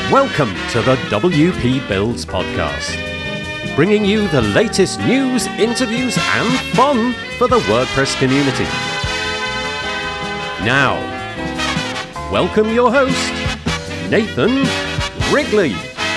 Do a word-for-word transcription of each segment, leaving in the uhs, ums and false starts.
Welcome to the W P Builds podcast, bringing you the latest news, interviews and fun for the WordPress community. Now, welcome your host, Nathan Wrigley.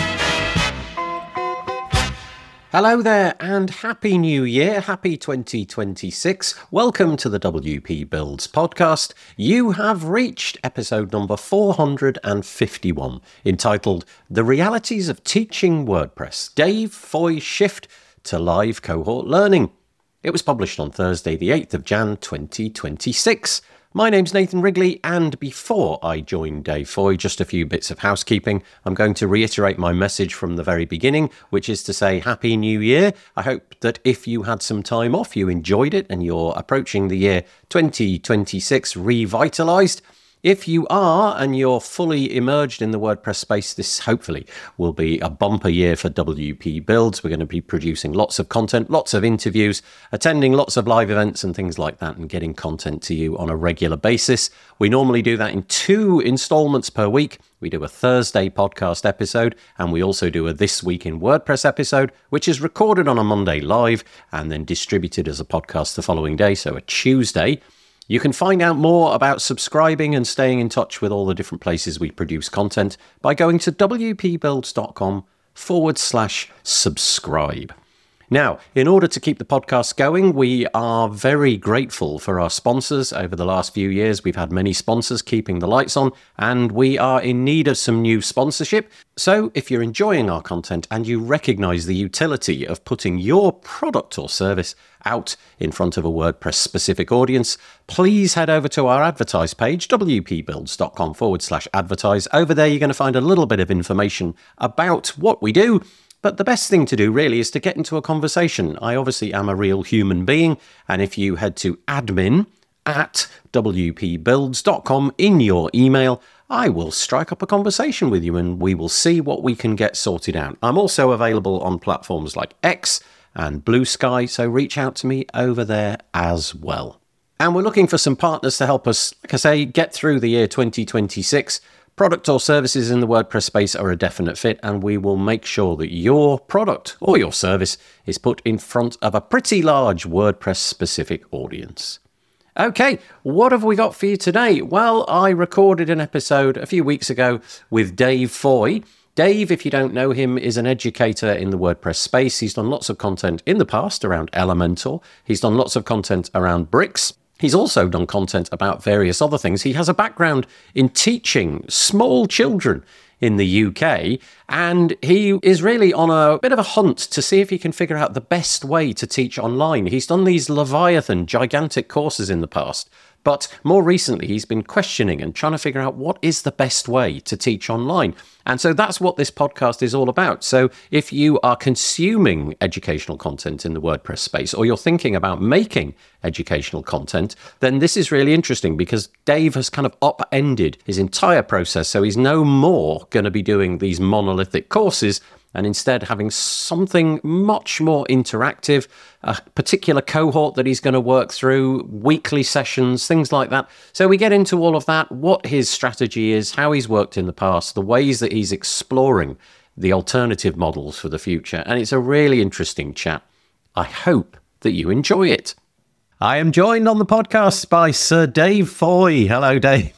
Hello there and Happy New Year, Happy twenty twenty-six. Welcome to the W P Builds podcast. You have reached episode number four hundred fifty-one, entitled The Realities of Teaching WordPress, Dave Foy Shift to Live Cohort Learning. It was published on Thursday, the eighth of January, twenty twenty-six. My name's Nathan Wrigley, and before I join Dave Foy, just a few bits of housekeeping. I'm going to reiterate my message from the very beginning, which is to say Happy New Year. I hope that if you had some time off, you enjoyed it, and you're approaching the year twenty twenty-six revitalised. If you are, and you're fully immersed in the WordPress space, this hopefully will be a bumper year for W P Builds. We're going to be producing lots of content, lots of interviews, attending lots of live events and things like that, and getting content to you on a regular basis. We normally do that in two installments per week. We do a Thursday podcast episode, and we also do a This Week in WordPress episode, which is recorded on a Monday live and then distributed as a podcast the following day, so a Tuesday. You can find out more about subscribing and staying in touch with all the different places we produce content by going to wpbuilds.com forward slash subscribe. Now, in order to keep the podcast going, we are very grateful for our sponsors. Over the last few years, we've had many sponsors keeping the lights on, and we are in need of some new sponsorship. So if you're enjoying our content and you recognize the utility of putting your product or service out in front of a WordPress-specific audience, please head over to our advertise page, wpbuilds.com forward slash advertise. Over there, you're going to find a little bit of information about what we do. But the best thing to do really is to get into a conversation. I obviously am a real human being, and if you head to admin at wpbuilds dot com in your email, I will strike up a conversation with you and we will see what we can get sorted out. I'm also available on platforms like X and Blue Sky, so reach out to me over there as well. And we're looking for some partners to help us, like I say, get through the year twenty twenty-six. Product or services in the WordPress space are a definite fit, and we will make sure that your product or your service is put in front of a pretty large WordPress-specific audience. Okay, what have we got for you today? Well, I recorded an episode a few weeks ago with Dave Foy. Dave, if you don't know him, is an educator in the WordPress space. He's done lots of content in the past around Elementor. He's done lots of content around Bricks. He's also done content about various other things. He has a background in teaching small children in the U K, and he is really on a bit of a hunt to see if he can figure out the best way to teach online. He's done these Leviathan gigantic courses in the past, but more recently he's been questioning and trying to figure out what is the best way to teach online. And so that's what this podcast is all about. So if you are consuming educational content in the WordPress space, or you're thinking about making educational content, then this is really interesting because Dave has kind of upended his entire process. So he's no more going to be doing these monolithic courses, and instead having something much more interactive, a particular cohort that he's going to work through, weekly sessions, things like that. So we get into all of that, what his strategy is, how he's worked in the past, the ways that he's exploring the alternative models for the future. And it's a really interesting chat. I hope that you enjoy it. I am joined on the podcast by Sir Dave Foy. Hello, Dave.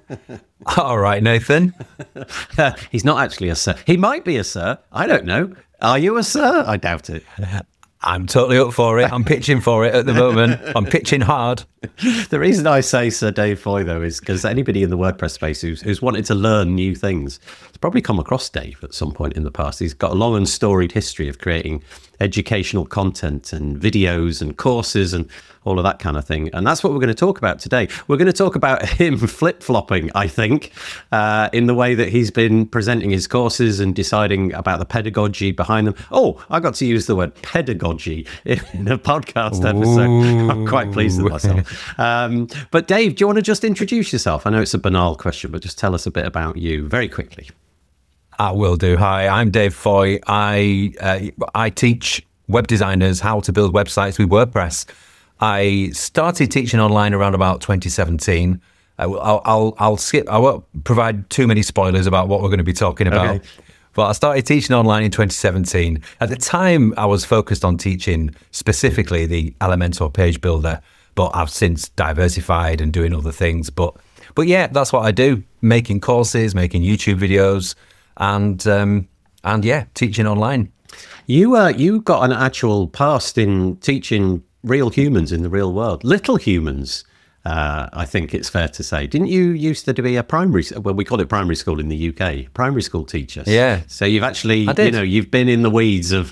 All right, Nathan. uh, he's not actually a sir. He might be a sir. I don't know. Are you a sir? I doubt it. I'm totally up for it. I'm pitching for it at the moment. I'm pitching hard. The reason I say Sir Dave Foy, though, is because anybody in the WordPress space who's, who's wanted to learn new things has probably come across Dave at some point in the past. He's got a long and storied history of creating educational content and videos and courses and all of that kind of thing. And that's what we're going to talk about today. We're going to talk about him flip-flopping, I think, uh, in the way that he's been presenting his courses and deciding about the pedagogy behind them. Oh, I got to use the word pedagogy in a podcast episode. Ooh. I'm quite pleased with myself. Um, but Dave, do you want to just introduce yourself? I know it's a banal question, but just tell us a bit about you very quickly. I will do. Hi, I'm Dave Foy. I uh, I teach web designers how to build websites with WordPress. I started teaching online around about twenty seventeen. I'll, I'll, I'll skip. I won't provide too many spoilers about what we're going to be talking about. Okay. But I started teaching online in twenty seventeen. At the time, I was focused on teaching specifically the Elementor page builder, but I've since diversified and doing other things. But but yeah, that's what I do: making courses, making YouTube videos, and um, and yeah, teaching online. You uh, you got an actual past in teaching real humans in the real world, little humans. Uh, I think it's fair to say. Didn't you used to be a primary, well, we call it primary school in the U K, primary school teacher? Yeah. So you've actually, you know, you've been in the weeds of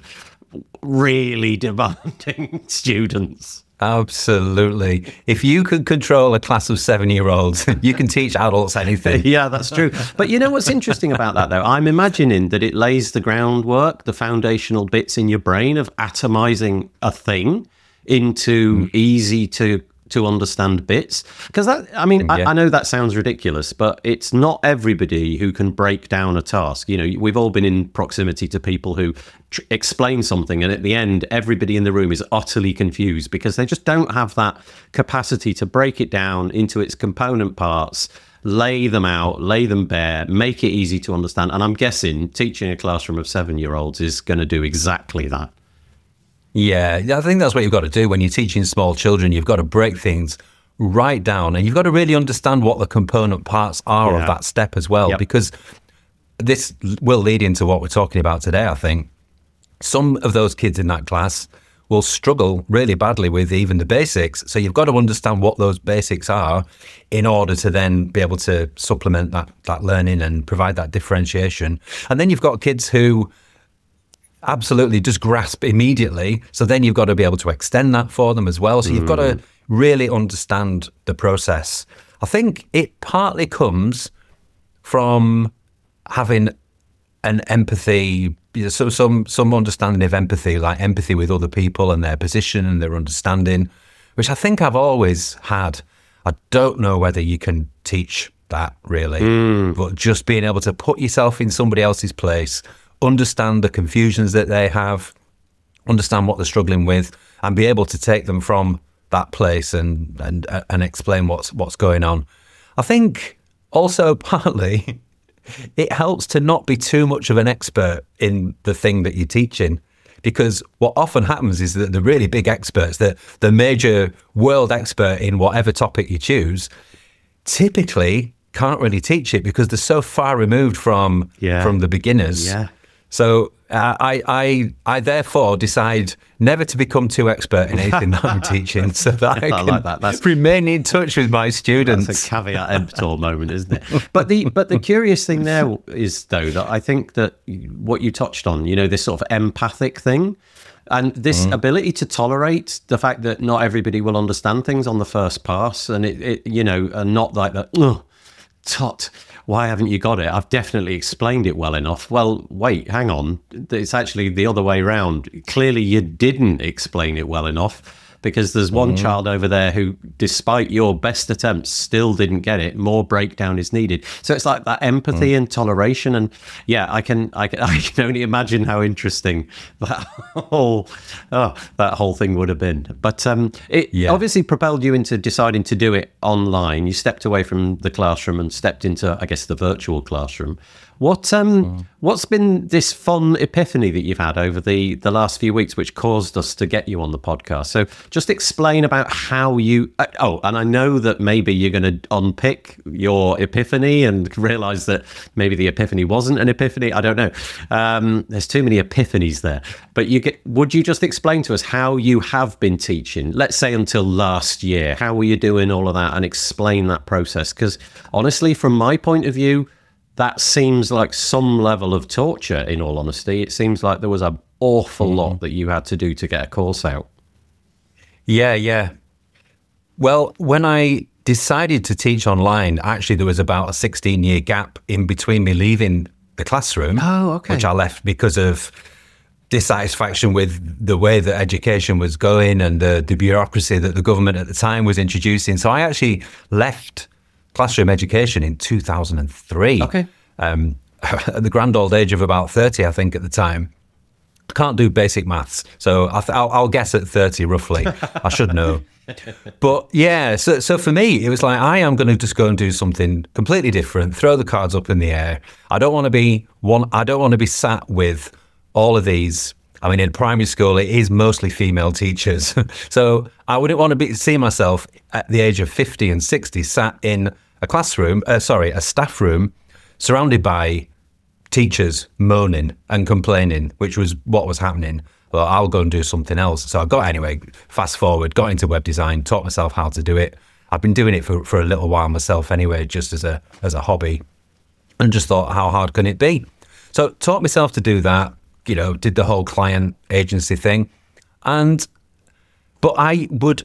really demanding students. Absolutely. If you can control a class of seven-year-olds, you can teach adults anything. Yeah, that's true. But you know what's interesting about that, though? I'm imagining that it lays the groundwork, the foundational bits in your brain of atomizing a thing into mm. easy to to understand bits, because that I mean yeah. I, I know that sounds ridiculous, but it's not everybody who can break down a task. You know, we've all been in proximity to people who tr- explain something, and at the end everybody in the room is utterly confused because they just don't have that capacity to break it down into its component parts, lay them out, lay them bare, make it easy to understand. And I'm guessing teaching a classroom of seven-year-olds is going to do exactly that. Yeah, I think that's what you've got to do when you're teaching small children. You've got to break things right down, and you've got to really understand what the component parts are yeah. of that step as well, yep. because this will lead into what we're talking about today, I think. Some of those kids in that class will struggle really badly with even the basics, so you've got to understand what those basics are in order to then be able to supplement that, that learning and provide that differentiation. And then you've got kids who absolutely just grasp immediately. So then you've got to be able to extend that for them as well. So you've got to really understand the process. I think it partly comes from having an empathy, so some some understanding of empathy, like empathy with other people and their position and their understanding, which I think I've always had. I don't know whether you can teach that really, mm. but just being able to put yourself in somebody else's place, understand the confusions that they have, understand what they're struggling with, and be able to take them from that place and and and explain what's what's going on. I think also partly it helps to not be too much of an expert in the thing that you're teaching, because what often happens is that the really big experts, the the major world expert in whatever topic you choose, typically can't really teach it because they're so far removed from yeah. from the beginners. Yeah. So uh, I, I, I therefore decide never to become too expert in anything that I'm teaching, so that I, I can like that. That's, remain in touch with my students. That's a caveat emptor moment, isn't it? But the but the curious thing there is, though, that I think that what you touched on, you know, this sort of empathic thing, and this mm. ability to tolerate the fact that not everybody will understand things on the first pass, and it, it you know, and not like that. Ugh, tot. Why haven't you got it? I've definitely explained it well enough. Well, wait, hang on. It's actually the other way around. Clearly, you didn't explain it well enough, because there's one mm. child over there who, despite your best attempts, still didn't get it. More breakdown is needed. So it's like that empathy mm. and toleration. And yeah, I can, I can, I can only imagine how interesting that whole, oh, that whole thing would have been. But um, it yeah. obviously propelled you into deciding to do it online. You stepped away from the classroom and stepped into, I guess, the virtual classroom. What um mm. what's been this fun epiphany that you've had over the the last few weeks, which caused us to get you on the podcast? So just explain about how you uh, oh and I know that maybe you're going to unpick your epiphany and realize that maybe the epiphany wasn't an epiphany. I don't know. Um there's too many epiphanies there. But you get would you just explain to us how you have been teaching, let's say until last year? How were you doing all of that, and explain that process? Because honestly, from my point of view, that seems like some level of torture, in all honesty. It seems like there was an awful mm. lot that you had to do to get a course out. Yeah, yeah. Well, when I decided to teach online, actually there was about a sixteen-year gap in between me leaving the classroom, oh, okay. which I left because of dissatisfaction with the way that education was going and the, the bureaucracy that the government at the time was introducing. So I actually left classroom education in two thousand three. Okay. Um, at the grand old age of about thirty, I think, at the time. I can't do basic maths, so I th- I'll, I'll guess at thirty roughly. I should know. But yeah, so so for me, it was like, I am going to just go and do something completely different, throw the cards up in the air. I don't want to be one, I don't want to be sat with all of these. I mean, in primary school, it is mostly female teachers. So I wouldn't want to be see myself at the age of fifty and sixty sat in a classroom, uh, sorry, a staff room, surrounded by teachers moaning and complaining, which was what was happening. Well, I'll go and do something else. So I got, anyway, fast forward, got into web design, taught myself how to do it. I've been doing it for, for a little while myself anyway, just as a as a hobby, and just thought, how hard can it be? So taught myself to do that, you know, did the whole client agency thing. And, but I would,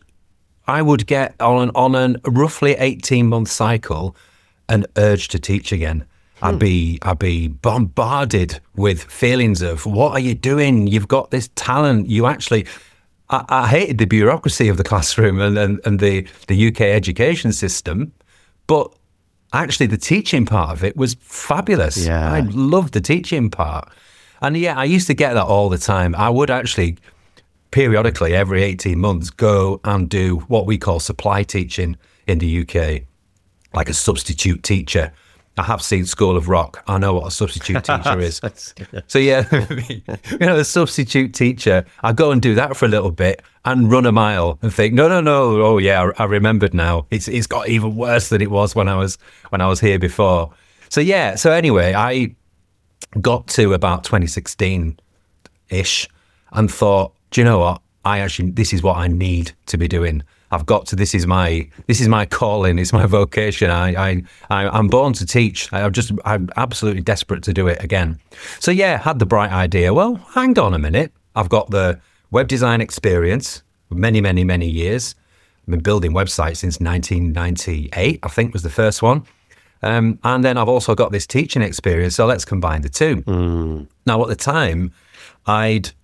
I would get on an, on a roughly eighteen month cycle an urge to teach again. I'd be I'd be bombarded with feelings of, what are you doing? You've got this talent. You actually, I, I hated the bureaucracy of the classroom and, and, and the, the U K education system, but actually the teaching part of it was fabulous. Yeah. I loved the teaching part. And yeah, I used to get that all the time. I would actually periodically, every eighteen months, go and do what we call supply teaching in the U K, like a substitute teacher. I have seen School of Rock. I know what a substitute teacher is. So yeah, you know, a substitute teacher, I go and do that for a little bit and run a mile and think, no, no, no. Oh yeah, I, I remembered now. It's it's got even worse than it was when I was when I was here before. So yeah. So anyway, I got to about twenty sixteen ish and thought, do you know what? I actually, this is what I need to be doing. I've got to, this is my, this is my calling. It's my vocation. I, I, I I'm born to teach. I'm just, I'm absolutely desperate to do it again. So yeah, had the bright idea. Well, hang on a minute. I've got the web design experience, many, many, many years. I've been building websites since nineteen ninety-eight, I think was the first one. Um, and then I've also got this teaching experience. So let's combine the two. Mm. Now at the time, I'd,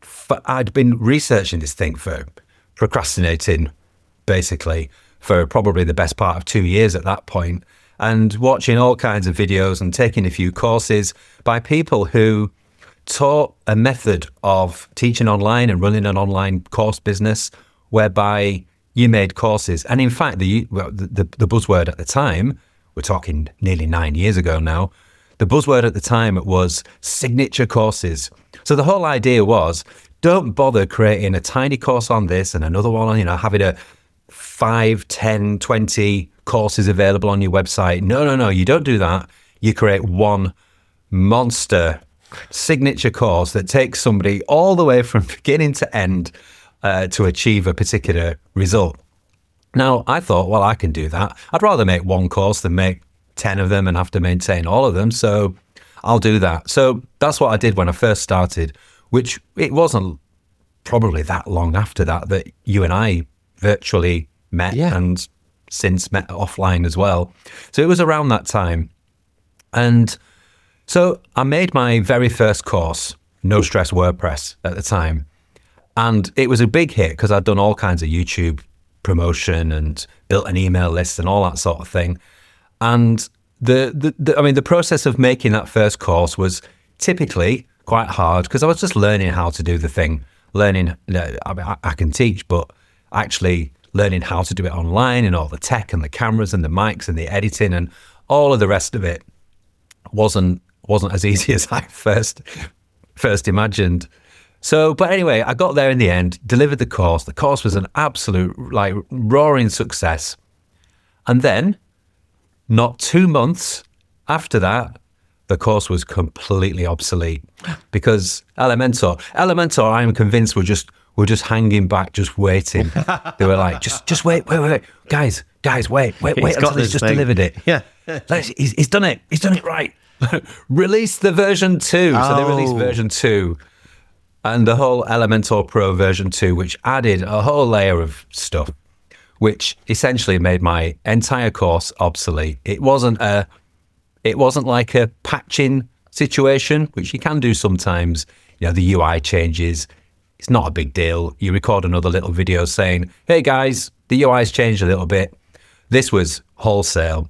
I'd been researching this thing for procrastinating, basically, for probably the best part of two years at that point, and watching all kinds of videos and taking a few courses by people who taught a method of teaching online and running an online course business whereby you made courses. And in fact, the, well, the, the buzzword at the time, we're talking nearly nine years ago now, the buzzword at the time was signature courses. So the whole idea was, don't bother creating a tiny course on this and another one on, you know, having a five, ten, twenty courses available on your website. No, no, no, you don't do that. You create one monster signature course that takes somebody all the way from beginning to end uh, to achieve a particular result. Now, I thought, well, I can do that. I'd rather make one course than make ten of them and have to maintain all of them. So I'll do that. So that's what I did when I first started, which it wasn't probably that long after that that you and I virtually met, yeah, and since met offline as well. So it was around that time. And so I made my very first course, No Stress WordPress, at the time. And it was a big hit because I'd done all kinds of YouTube promotion and built an email list and all that sort of thing. And the, the, the I mean, the process of making that first course was typically quite hard because I was just learning how to do the thing, learning, I mean, I, I can teach, but actually learning how to do it online and all the tech and the cameras and the mics and the editing and all of the rest of it wasn't wasn't as easy as I first first imagined. So, but anyway, I got there in the end, delivered the course. The course was an absolute, like, roaring success. And then, not two months after that, the course was completely obsolete because Elementor, Elementor, I'm convinced were just were just hanging back, just waiting. They were like, just just wait, wait, wait, wait. guys, guys, wait, wait, wait He's until he's just thing. delivered it. Yeah, Let's, he's, he's done it. He's done it right. Release the version two. Oh. So they released version two. And the whole Elementor Pro version two, which added a whole layer of stuff, which essentially made my entire course obsolete. It wasn't a, it wasn't like a patching situation, which you can do sometimes. You know, the U I changes. It's not a big deal. You record another little video saying, hey guys, the U I's changed a little bit. This was wholesale.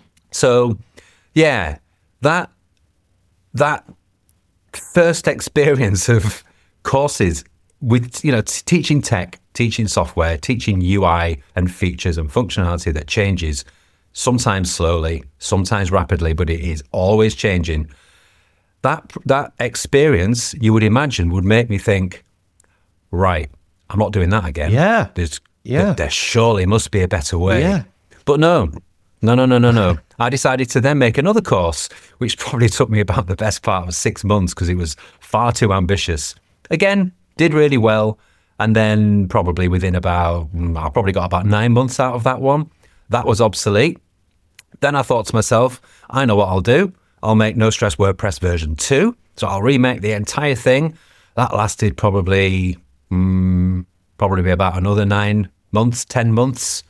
So yeah, that, that first experience of courses with, you know, t- teaching tech, teaching software, teaching U I and features and functionality that changes, sometimes slowly, sometimes rapidly, but it is always changing. That that experience, you would imagine, would make me think, right, I'm not doing that again. Yeah. There's, yeah. There, there surely must be a better way. Yeah. But no, no, no, no, no, no. I decided to then make another course, which probably took me about the best part of six months because it was far too ambitious. Again, did really well. And then probably within about, I probably got about nine months out of that one. That was obsolete. Then I thought to myself, I know what I'll do. I'll make No Stress WordPress version two. So I'll remake the entire thing. That lasted probably, um, probably about another nine months, ten months.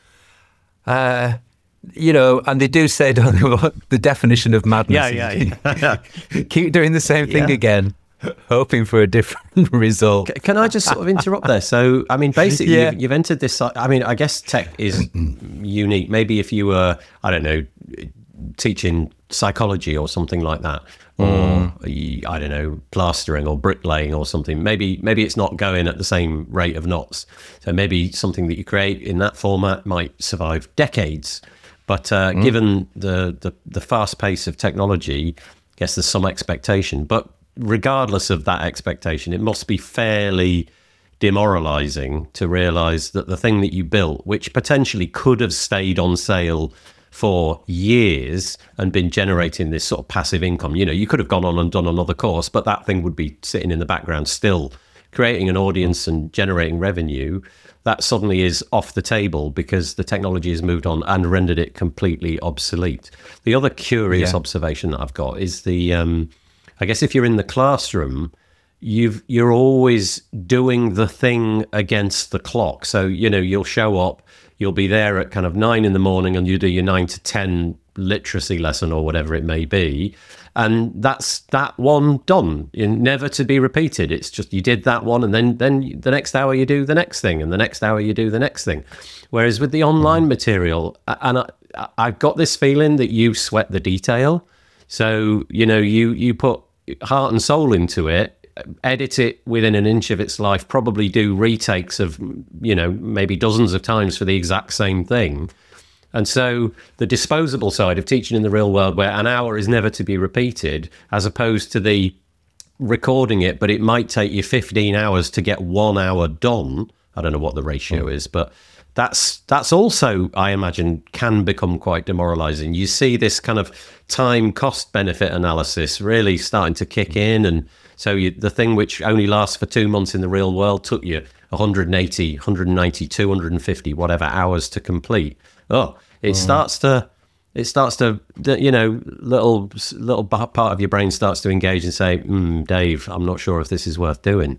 Uh, you know, and they do say, don't they, the definition of madness. Yeah, yeah, yeah. Keep doing the same thing yeah. again, hoping for a different result. Can I just sort of interrupt there? So, I mean, basically, yeah. you've, you've entered this. I mean, I guess tech is unique. Maybe if you were, I don't know, teaching psychology or something like that, or mm. I don't know, plastering or bricklaying or something, maybe maybe it's not going at the same rate of knots. So maybe something that you create in that format might survive decades. But uh, mm. given the, the the fast pace of technology, I guess there's some expectation. But regardless of that expectation, it must be fairly demoralizing to realize that the thing that you built, which potentially could have stayed on sale for years and been generating this sort of passive income. You know, you could have gone on and done another course, but that thing would be sitting in the background still creating an audience and generating revenue. That suddenly is off the table because the technology has moved on and rendered it completely obsolete. The other curious yeah. observation that I've got is the, um, I guess if you're in the classroom, you've, you're always doing the thing against the clock. So, you know, you'll show up, you'll be there at kind of nine in the morning and you do your nine to ten literacy lesson or whatever it may be. And that's that one done, never to be repeated. It's just you did that one and then, then the next hour you do the next thing and the next hour you do the next thing. Whereas with the online material, and I, I've got this feeling that you sweat the detail. So, you know, you, you put heart and soul into it, edit it within an inch of its life, probably do retakes of, you know, maybe dozens of times for the exact same thing. And so the disposable side of teaching in the real world, where an hour is never to be repeated, as opposed to the recording it, but it might take you fifteen hours to get one hour done. I don't know what the ratio is, but that's that's also, I imagine, can become quite demoralizing. You see this kind of time cost benefit analysis really starting to kick in. And so you, the thing which only lasts for two months in the real world took you one hundred eighty, one hundred ninety, two hundred fifty, whatever hours to complete. Oh, it mm. starts to, it starts to, you know, little little part of your brain starts to engage and say, mm, Dave, I'm not sure if this is worth doing.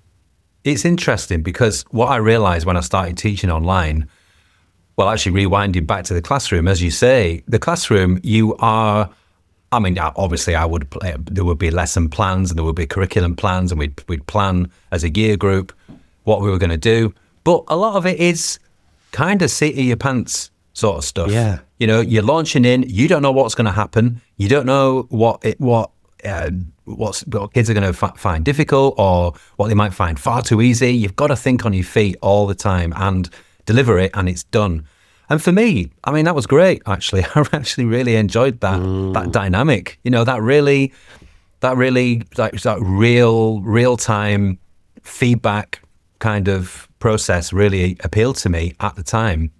It's interesting because what I realized when I started teaching online, well, actually rewinding back to the classroom, as you say, the classroom, you are, I mean, obviously I would, play, there would be lesson plans and there would be curriculum plans and we'd, we'd plan as a year group what we were going to do. But a lot of it is kind of seat of your pants sort of stuff. Yeah. You know, you're launching in, you don't know what's going to happen. You don't know what it, what, uh, what's, what kids are going to f- find difficult or what they might find far too easy. You've got to think on your feet all the time and deliver it, and it's done. And for me, I mean, that was great, actually. I actually really enjoyed that, mm. that dynamic. You know, that really, that really, like, that real, real-time feedback kind of process really appealed to me at the time.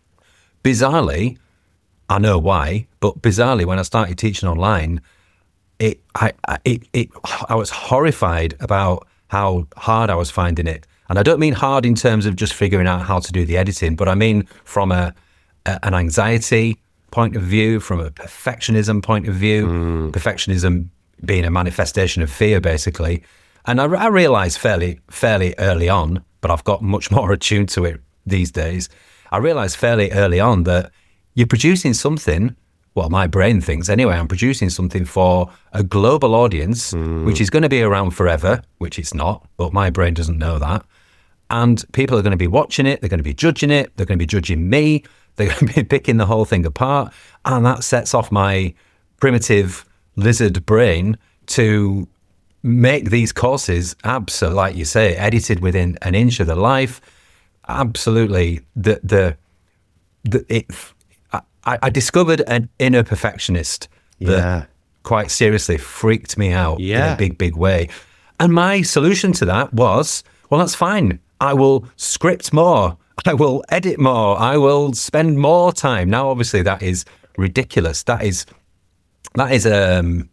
Bizarrely, I know why, but bizarrely, when I started teaching online, it, I, it, it, I was horrified about how hard I was finding it. And I don't mean hard in terms of just figuring out how to do the editing, but I mean from a, a an anxiety point of view, from a perfectionism point of view, mm. perfectionism being a manifestation of fear, basically. And I, I realized fairly, fairly early on, but I've got much more attuned to it these days. I realized fairly early on that you're producing something, well, my brain thinks anyway, I'm producing something for a global audience, mm. which is going to be around forever, which it's not, but my brain doesn't know that. And people are going to be watching it, they're going to be judging it, they're going to be judging me, they're going to be picking the whole thing apart. And that sets off my primitive lizard brain to make these courses absolutely, like you say, edited within an inch of the life. Absolutely, the the the it. I, I discovered an inner perfectionist that Yeah. quite seriously freaked me out Yeah. in a big, big way. And my solution to that was, well, that's fine. I will script more. I will edit more. I will spend more time. Now, obviously, that is ridiculous. That is that is um,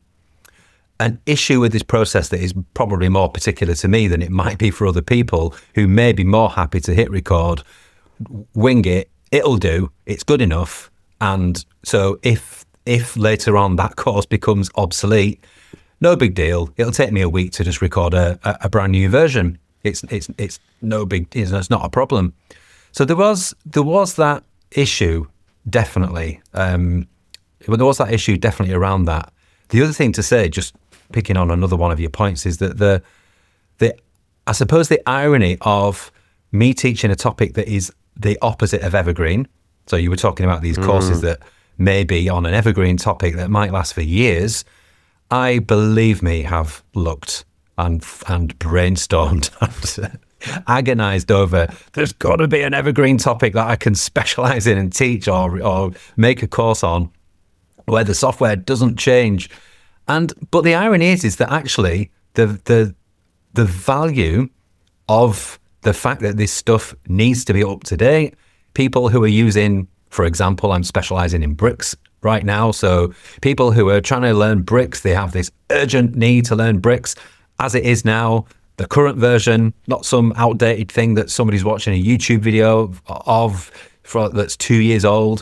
an issue with this process that is probably more particular to me than it might be for other people who may be more happy to hit record, wing it. It'll do. It's good enough. And so if if later on that course becomes obsolete, no big deal. It'll take me a week to just record a, a, a brand new version. It's it's it's no big. It's, it's not a problem. So there was there was that issue definitely. Um, well, there was that issue definitely around that. The other thing to say, just picking on another one of your points, is that the the I suppose the irony of me teaching a topic that is the opposite of evergreen. So you were talking about these courses mm. that may be on an evergreen topic that might last for years. I, believe me, have looked and and brainstormed and agonized over, there's got to be an evergreen topic that I can specialize in and teach or or make a course on where the software doesn't change. And but the irony is, is that actually the the the value of the fact that this stuff needs to be up to date. People who are using, for example, I'm specializing in bricks right now. So people who are trying to learn bricks, they have this urgent need to learn bricks. As it is now, the current version, not some outdated thing that somebody's watching a YouTube video of for, that's two years old.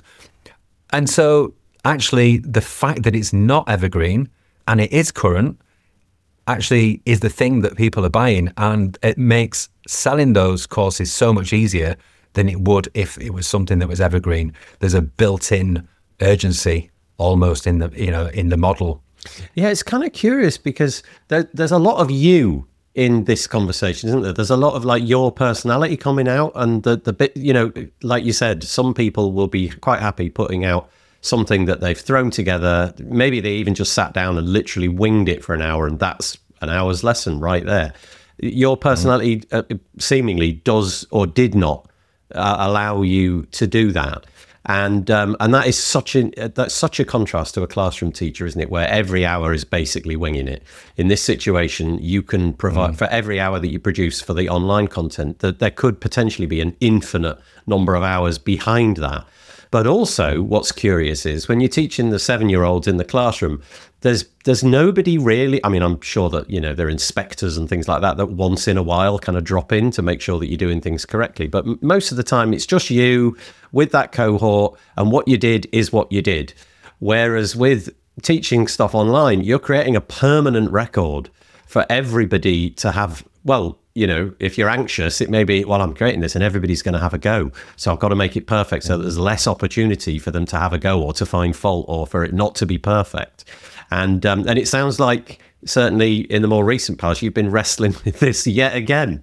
And so actually the fact that it's not evergreen and it is current actually is the thing that people are buying, and it makes selling those courses so much easier than it would if it was something that was evergreen. There's a built-in urgency almost in the you know in the model. Yeah, it's kind of curious because there, there's a lot of you in this conversation, isn't there? There's a lot of like your personality coming out, and the the bit you know, like you said, some people will be quite happy putting out something that they've thrown together. Maybe they even just sat down and literally winged it for an hour, and that's an hour's lesson right there. Your personality mm. uh, seemingly does or did not uh, allow you to do that. And um, and that is such a that's such a contrast to a classroom teacher, isn't it? Where every hour is basically winging it. In this situation, you can provide mm. for every hour that you produce for the online content, that there could potentially be an infinite number of hours behind that. But also, what's curious is when you're teaching the seven-year-olds in the classroom, there's there's nobody really. I mean, I'm sure that you know there are inspectors and things like that that once in a while kind of drop in to make sure that you're doing things correctly. But m- most of the time, it's just you with that cohort, and what you did is what you did. Whereas with teaching stuff online, you're creating a permanent record for everybody to have. Well, you know, if you're anxious, it may be, well, I'm creating this and everybody's going to have a go. So I've got to make it perfect so that there's less opportunity for them to have a go or to find fault or for it not to be perfect. And um, and it sounds like certainly in the more recent past, you've been wrestling with this yet again.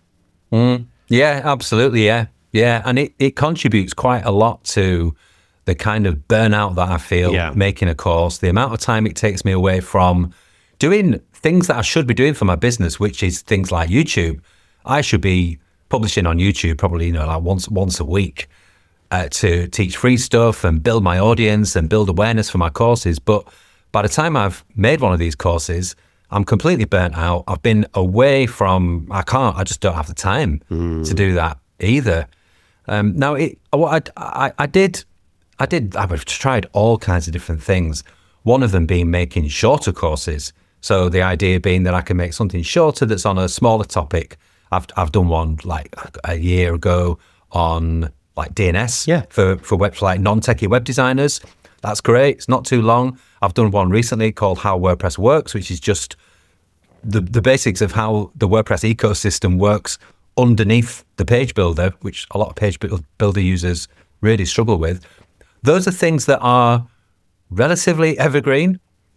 Mm, yeah, absolutely. Yeah. Yeah. And it, it contributes quite a lot to the kind of burnout that I feel yeah. making a course, the amount of time it takes me away from doing things that I should be doing for my business, which is things like YouTube. I should be publishing on YouTube probably, you know, like once once a week uh, to teach free stuff and build my audience and build awareness for my courses. But by the time I've made one of these courses, I'm completely burnt out. I've been away from, I can't, I just don't have the time mm. to do that either. Um, now, it, what I, I, I did, I did, I've tried all kinds of different things. One of them being making shorter courses. So the idea being that I can make something shorter that's on a smaller topic. I've I've done one like a year ago on like D N S yeah. for, for websites like non-techie web designers. That's great. It's not too long. I've done one recently called How WordPress Works, which is just the, the basics of how the WordPress ecosystem works underneath the page builder, which a lot of page builder users really struggle with. Those are things that are relatively evergreen.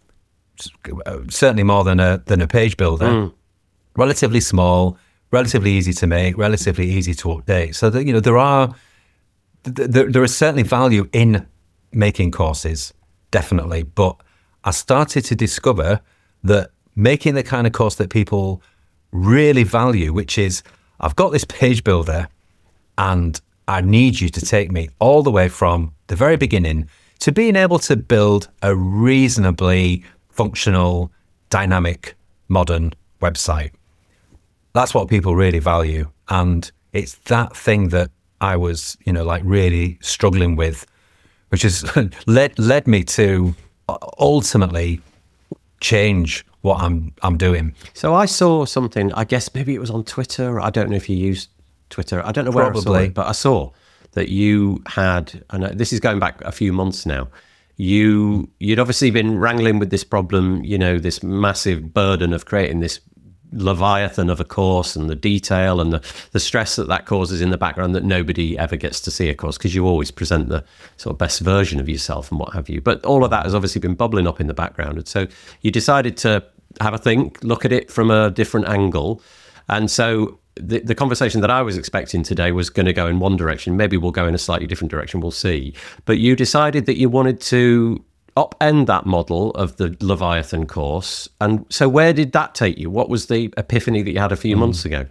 Certainly more than a than a page builder, mm. relatively small, relatively easy to make, relatively easy to update. So that you know there are there, there is certainly value in making courses, definitely. But I started to discover that making the kind of course that people really value, which is, I've got this page builder and I need you to take me all the way from the very beginning to being able to build a reasonably functional, dynamic, modern website. That's what people really value. And it's that thing that I was, you know, like really struggling with, which has led led me to ultimately change what I'm I'm doing. So I saw something, I guess maybe it was on Twitter. I don't know if you use Twitter. I don't know where Probably. I saw it, but I saw that you had, and this is going back a few months now, you, you'd obviously been wrangling with this problem, you know, this massive burden of creating this leviathan of a course and the detail and the, the stress that that causes in the background that nobody ever gets to see, of course, because you always present the sort of best version of yourself and what have you. But all of that has obviously been bubbling up in the background. And so you decided to have a think, look at it from a different angle. And so the, the conversation that I was expecting today was going to go in one direction. Maybe we'll go in a slightly different direction. We'll see. But you decided that you wanted to upend that model of the Leviathan course. And so where did that take you? What was the epiphany that you had a few mm. months ago?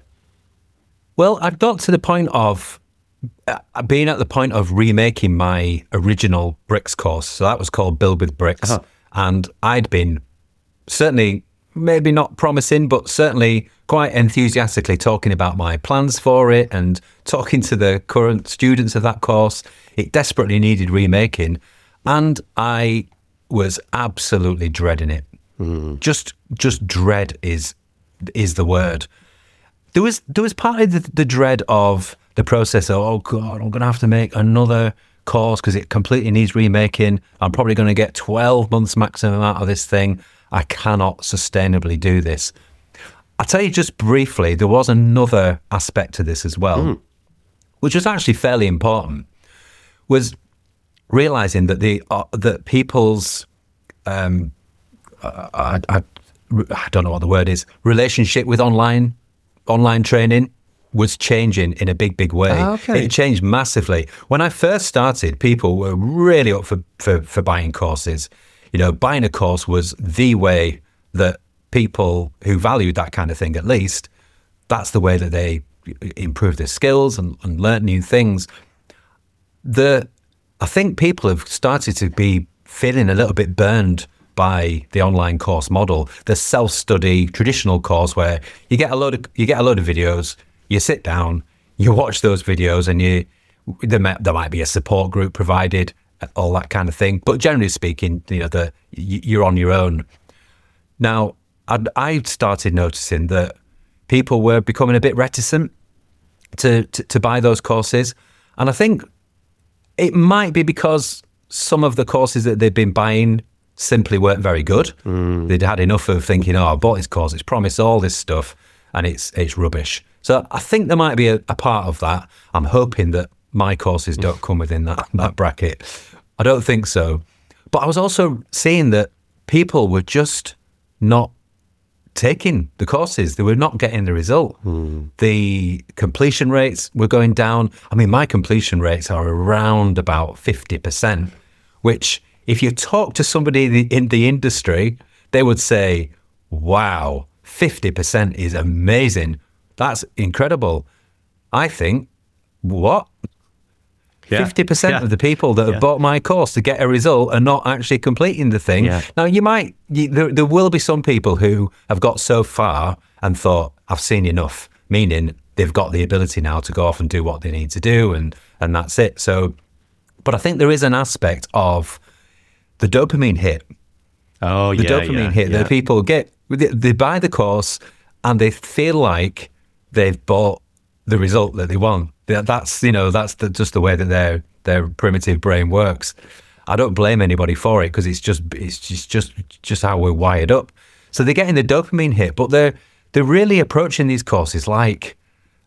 Well, I'd got to the point of uh, being at the point of remaking my original Bricks course. So that was called Build with Bricks. Uh-huh. And I'd been certainly, maybe not promising, but certainly quite enthusiastically talking about my plans for it and talking to the current students of that course. It desperately needed remaking. And I was absolutely dreading it. Mm. Just just dread is is the word. There was there was part of the, the dread of the process of, oh God, I'm going to have to make another course because it completely needs remaking. I'm probably going to get twelve months maximum out of this thing. I cannot sustainably do this. I'll tell you just briefly, there was another aspect to this as well, mm. which was actually fairly important, was realizing that the uh, that people's um, uh, I, I, I don't know what the word is, relationship with online online training was changing in a big, big way. Oh, okay. It changed massively. When I first started, people were really up for, for, for buying courses. You know, buying a course was the way that people who valued that kind of thing, at least, that's the way that they improve their skills and, and learn new things. The I think people have started to be feeling a little bit burned by the online course model, the self-study traditional course where you get a load of you get a load of videos, you sit down, you watch those videos, and you there might, there might be a support group provided, all that kind of thing. But generally speaking, you know, the you're on your own. Now, I'd, I started noticing that people were becoming a bit reticent to, to to buy those courses, and I think it might be because some of the courses that they've been buying simply weren't very good. Mm. They'd had enough of thinking, oh, I bought this course, it's promised all this stuff, and it's it's rubbish. So I think there might be a, a part of that. I'm hoping that my courses don't come within that, that bracket. I don't think so. But I was also seeing that people were just not taking the courses. They were not getting the result. Mm. The completion rates were going down. I mean, my completion rates are around about fifty percent, which if you talk to somebody in the industry, they would say, wow, fifty percent is amazing. That's incredible. I think, what? Yeah. fifty percent yeah. of the people that have yeah. bought my course to get a result are not actually completing the thing. Yeah. Now, you might, you, there, there will be some people who have got so far and thought, I've seen enough, meaning they've got the ability now to go off and do what they need to do, and, and that's it. So, but I think there is an aspect of the dopamine hit. Oh, the yeah. The dopamine yeah, hit yeah. that people get, they, they buy the course and they feel like they've bought the result that they want. That's, you know, that's the, just the way that their their primitive brain works. I don't blame anybody for it because it's just it's just, just just how we're wired up. So they're getting the dopamine hit, but they're they're really approaching these courses like,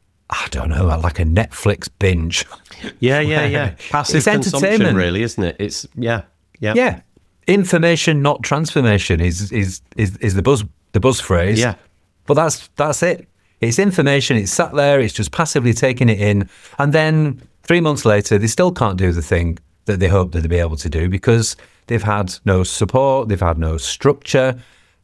I don't know, like a Netflix binge. Yeah, yeah, yeah. Passive it's consumption, really, isn't it? It's yeah, yeah, yeah. Information, not transformation, is is is is the buzz the buzz phrase. Yeah, but that's that's it. It's information, it's sat there, it's just passively taking it in. And then three months later, they still can't do the thing that they hoped that they'd be able to do because they've had no support, they've had no structure.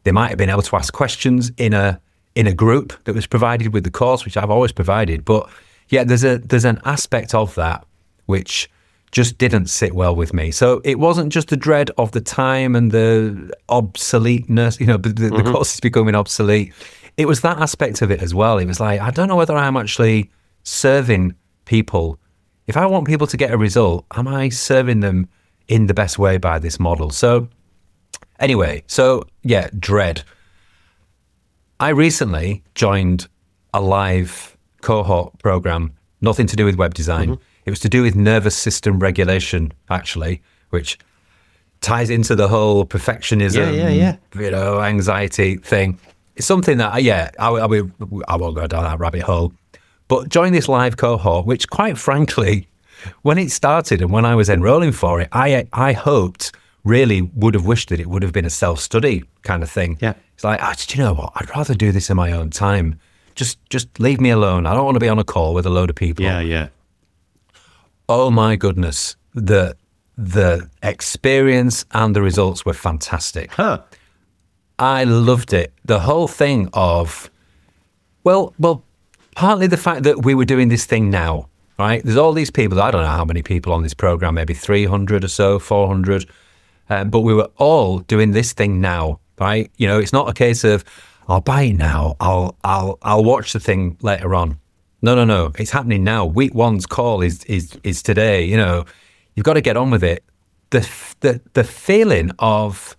They might have been able to ask questions in a in a group that was provided with the course, which I've always provided. But yeah, there's a there's an aspect of that which just didn't sit well with me. So it wasn't just the dread of the time and the obsoleteness, you know, the, the mm-hmm. course is becoming obsolete. It was that aspect of it as well. It was like, I don't know whether I'm actually serving people. If I want people to get a result, am I serving them in the best way by this model? So anyway, so yeah, dread. I recently joined a live cohort program, nothing to do with web design. Mm-hmm. It was to do with nervous system regulation, actually, which ties into the whole perfectionism, yeah, yeah, yeah. you know, anxiety thing. It's something that, yeah, I, I, I won't go down that rabbit hole. But join this live cohort, which quite frankly, when it started and when I was enrolling for it, I I hoped, really would have wished that it would have been a self-study kind of thing. Yeah. It's like, oh, do you know what? I'd rather do this in my own time. Just just leave me alone. I don't want to be on a call with a load of people. Yeah, yeah. Oh my goodness. The the experience and the results were fantastic. Huh. I loved it. The whole thing of, well, well, partly the fact that we were doing this thing now, right? There's all these people, I don't know how many people on this program, maybe three hundred or so, four hundred, um, but we were all doing this thing now, right? You know, it's not a case of, I'll buy it now, I'll, I'll, I'll watch the thing later on. No, no, no, it's happening now. Week one's call is, is, is today, you know, you've got to get on with it. The, the, the feeling of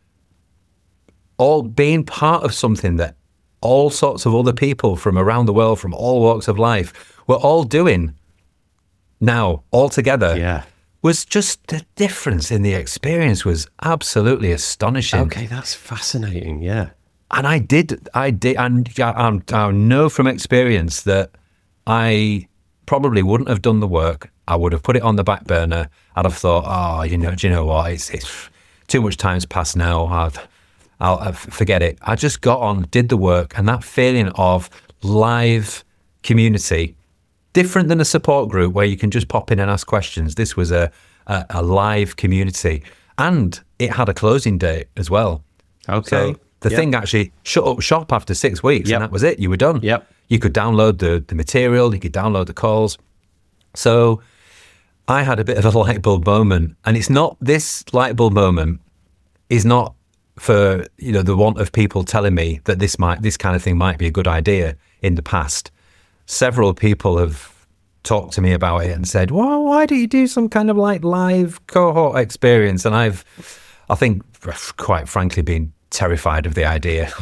all being part of something that all sorts of other people from around the world, from all walks of life, were all doing now, all together, yeah. was just the difference in the experience was absolutely astonishing. Okay, that's fascinating, yeah. And I did, I did, and I, I know from experience that I probably wouldn't have done the work. I would have put it on the back burner. I'd have thought, oh, you know, do you know what? It's, it's too much time's passed now. I'd, I'll, I'll forget it. I just got on, did the work, and that feeling of live community, different than a support group where you can just pop in and ask questions. This was a, a, a live community, and it had a closing date as well. Okay. So the yep. thing actually shut up shop after six weeks, yep. and that was it. You were done. Yep. You could download the, the material, you could download the calls. So I had a bit of a light bulb moment, and it's not, this light bulb moment is not for, you know, the want of people telling me that this might, this kind of thing might be a good idea in the past. Several people have talked to me about it and said, well, why do you do some kind of like live cohort experience? And I've, I think, quite frankly, been terrified of the idea.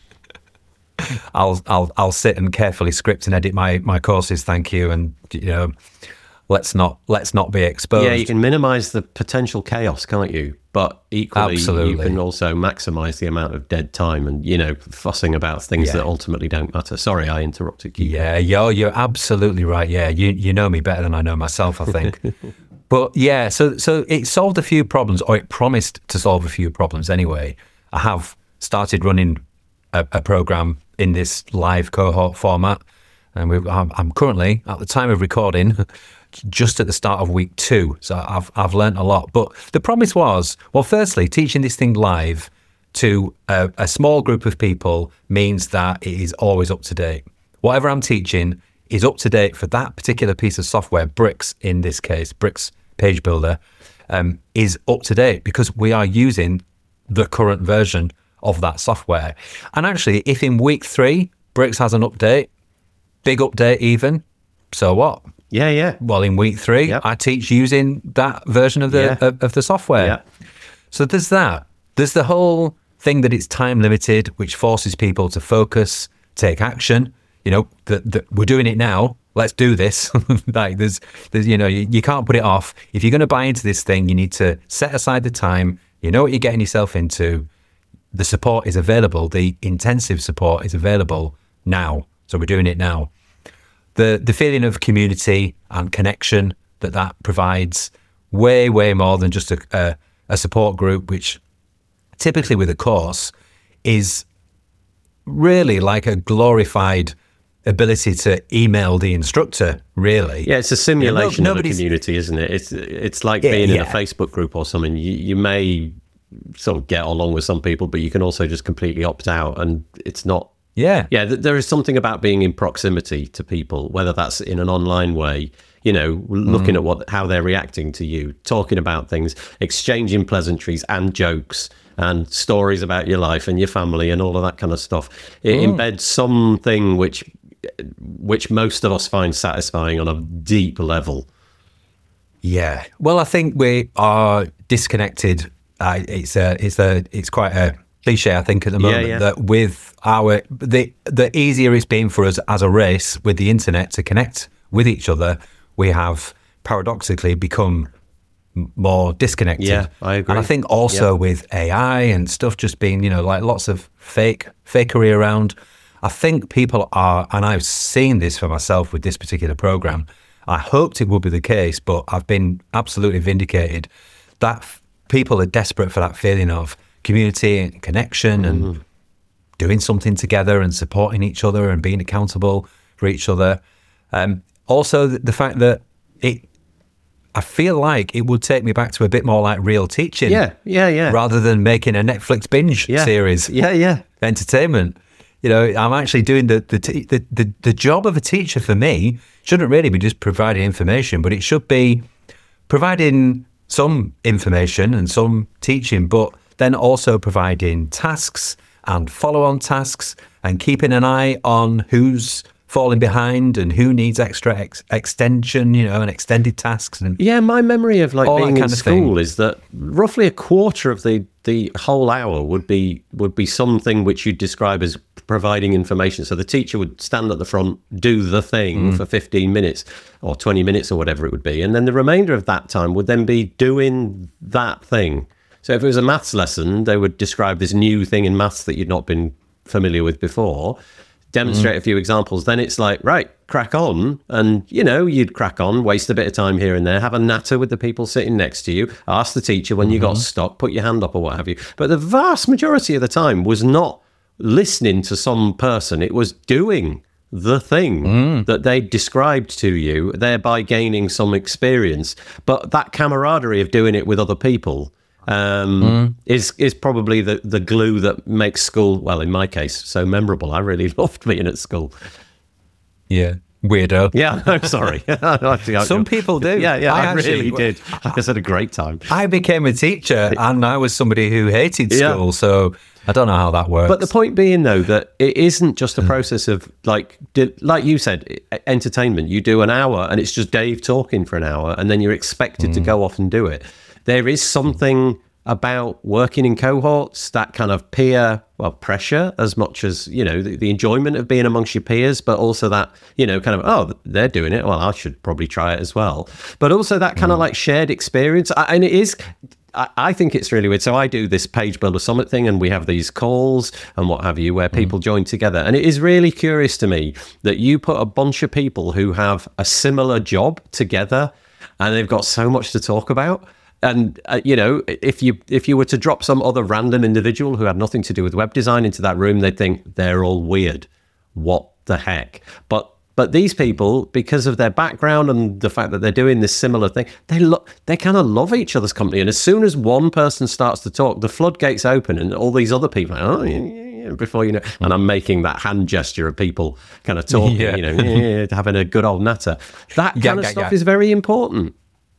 I'll I'll I'll sit and carefully script and edit my my courses, thank you, and you know, let's not let's not be exposed. Yeah, you can minimize the potential chaos, can't you? But equally, Absolutely. you can also maximize the amount of dead time and, you know, fussing about things yeah. that ultimately don't matter. Sorry, I interrupted you. Yeah, you're you're absolutely right. Yeah, you you know me better than I know myself, I think. But yeah, so so it solved a few problems, or it promised to solve a few problems anyway. I have started running a, a program in this live cohort format, and we've, I'm, I'm currently, at the time of recording, just at the start of week two. So I've I've learned a lot. But the promise was, well, firstly, teaching this thing live to a, a small group of people means that it is always up to date. Whatever I'm teaching is up to date for that particular piece of software. Bricks, in this case, Bricks Page Builder, um, is up to date because we are using the current version of that software. And actually, if in week three, Bricks has an update, big update even, so what? Yeah, yeah. Well, in week three, yep. I teach using that version of the yeah. of, of the software. Yeah. So there's that. There's the whole thing that it's time limited, which forces people to focus, take action. You know, that that we're doing it now. Let's do this. Like there's, there's, you know, you, you can't put it off. If you're going to buy into this thing, you need to set aside the time. You know what you're getting yourself into. The support is available. The intensive support is available now. So we're doing it now. The the feeling of community and connection that that provides, way, way more than just a, a, a support group, which typically with a course is really like a glorified ability to email the instructor, really. Yeah, it's a simulation yeah, no, of a community, isn't it? It's it's like yeah, being in yeah. a Facebook group or something. You, you may sort of get along with some people, but you can also just completely opt out, and it's not. Yeah, yeah. Th- there is something about being in proximity to people, whether that's in an online way, you know, looking mm. at what how they're reacting to you, talking about things, exchanging pleasantries and jokes and stories about your life and your family and all of that kind of stuff. It mm. embeds something which which most of us find satisfying on a deep level. Yeah. Well, I think we are disconnected. Uh, it's a, it's a, it's quite a cliche, I think, at the moment, yeah, yeah. that with our, the, the easier it's been for us as a race with the internet to connect with each other, we have paradoxically become more disconnected. Yeah, I agree. And I think also yeah. with A I and stuff just being, you know, like lots of fake, fakery around, I think people are, and I've seen this for myself with this particular program, I hoped it would be the case, but I've been absolutely vindicated that f- people are desperate for that feeling of community and connection mm. and doing something together and supporting each other and being accountable for each other. Um, also, the, the fact that it, I feel like it would take me back to a bit more like real teaching. Yeah, yeah, yeah. Rather than making a Netflix binge yeah. series. Yeah, yeah. Entertainment. You know, I'm actually doing the the, t- the the the job of a teacher for me shouldn't really be just providing information, but it should be providing some information and some teaching, but then also providing tasks and follow-on tasks and keeping an eye on who's falling behind and who needs extra ex- extension, you know, and extended tasks. And yeah, my memory of like being in school is that roughly a quarter of the the whole hour would be would be something which you'd describe as providing information. So the teacher would stand at the front, do the thing mm. for fifteen minutes or twenty minutes or whatever it would be. And then the remainder of that time would then be doing that thing. So if it was a maths lesson, they would describe this new thing in maths that you'd not been familiar with before, demonstrate mm. a few examples. Then it's like, right, crack on. And, you know, you'd crack on, waste a bit of time here and there, have a natter with the people sitting next to you, ask the teacher when mm-hmm. you got stuck, put your hand up or what have you. But the vast majority of the time was not listening to some person. It was doing the thing mm. that they described to you, thereby gaining some experience. But that camaraderie of doing it with other people um, mm. is is probably the, the glue that makes school, well, in my case, so memorable. I really loved being at school. Yeah. Weirdo. Yeah, I'm sorry. Some people do. Yeah, yeah, I, I really actually, did. I just had a great time. I became a teacher and I was somebody who hated school, yeah. so I don't know how that works. But the point being, though, that it isn't just a process of, like, like you said, entertainment. You do an hour and it's just Dave talking for an hour and then you're expected mm. to go off and do it. There is something about working in cohorts, that kind of peer, well, pressure as much as, you know, the, the enjoyment of being amongst your peers, but also that, you know, kind of, oh, they're doing it, well, I should probably try it as well. But also that kind mm. of like shared experience. I, and it is, I, I think it's really weird. So I do this Page Builder Summit thing and we have these calls and what have you, where people mm. join together. And it is really curious to me that you put a bunch of people who have a similar job together and they've got so much to talk about. And, uh, you know, if you if you were to drop some other random individual who had nothing to do with web design into that room, they'd think they're all weird. What the heck? But but these people, because of their background and the fact that they're doing this similar thing, they lo- they kind of love each other's company. And as soon as one person starts to talk, the floodgates open and all these other people, oh, yeah, yeah, before you know, and I'm making that hand gesture of people kind of talking, yeah. you know, yeah, having a good old natter. That kind yeah, of yeah, stuff yeah. is very important.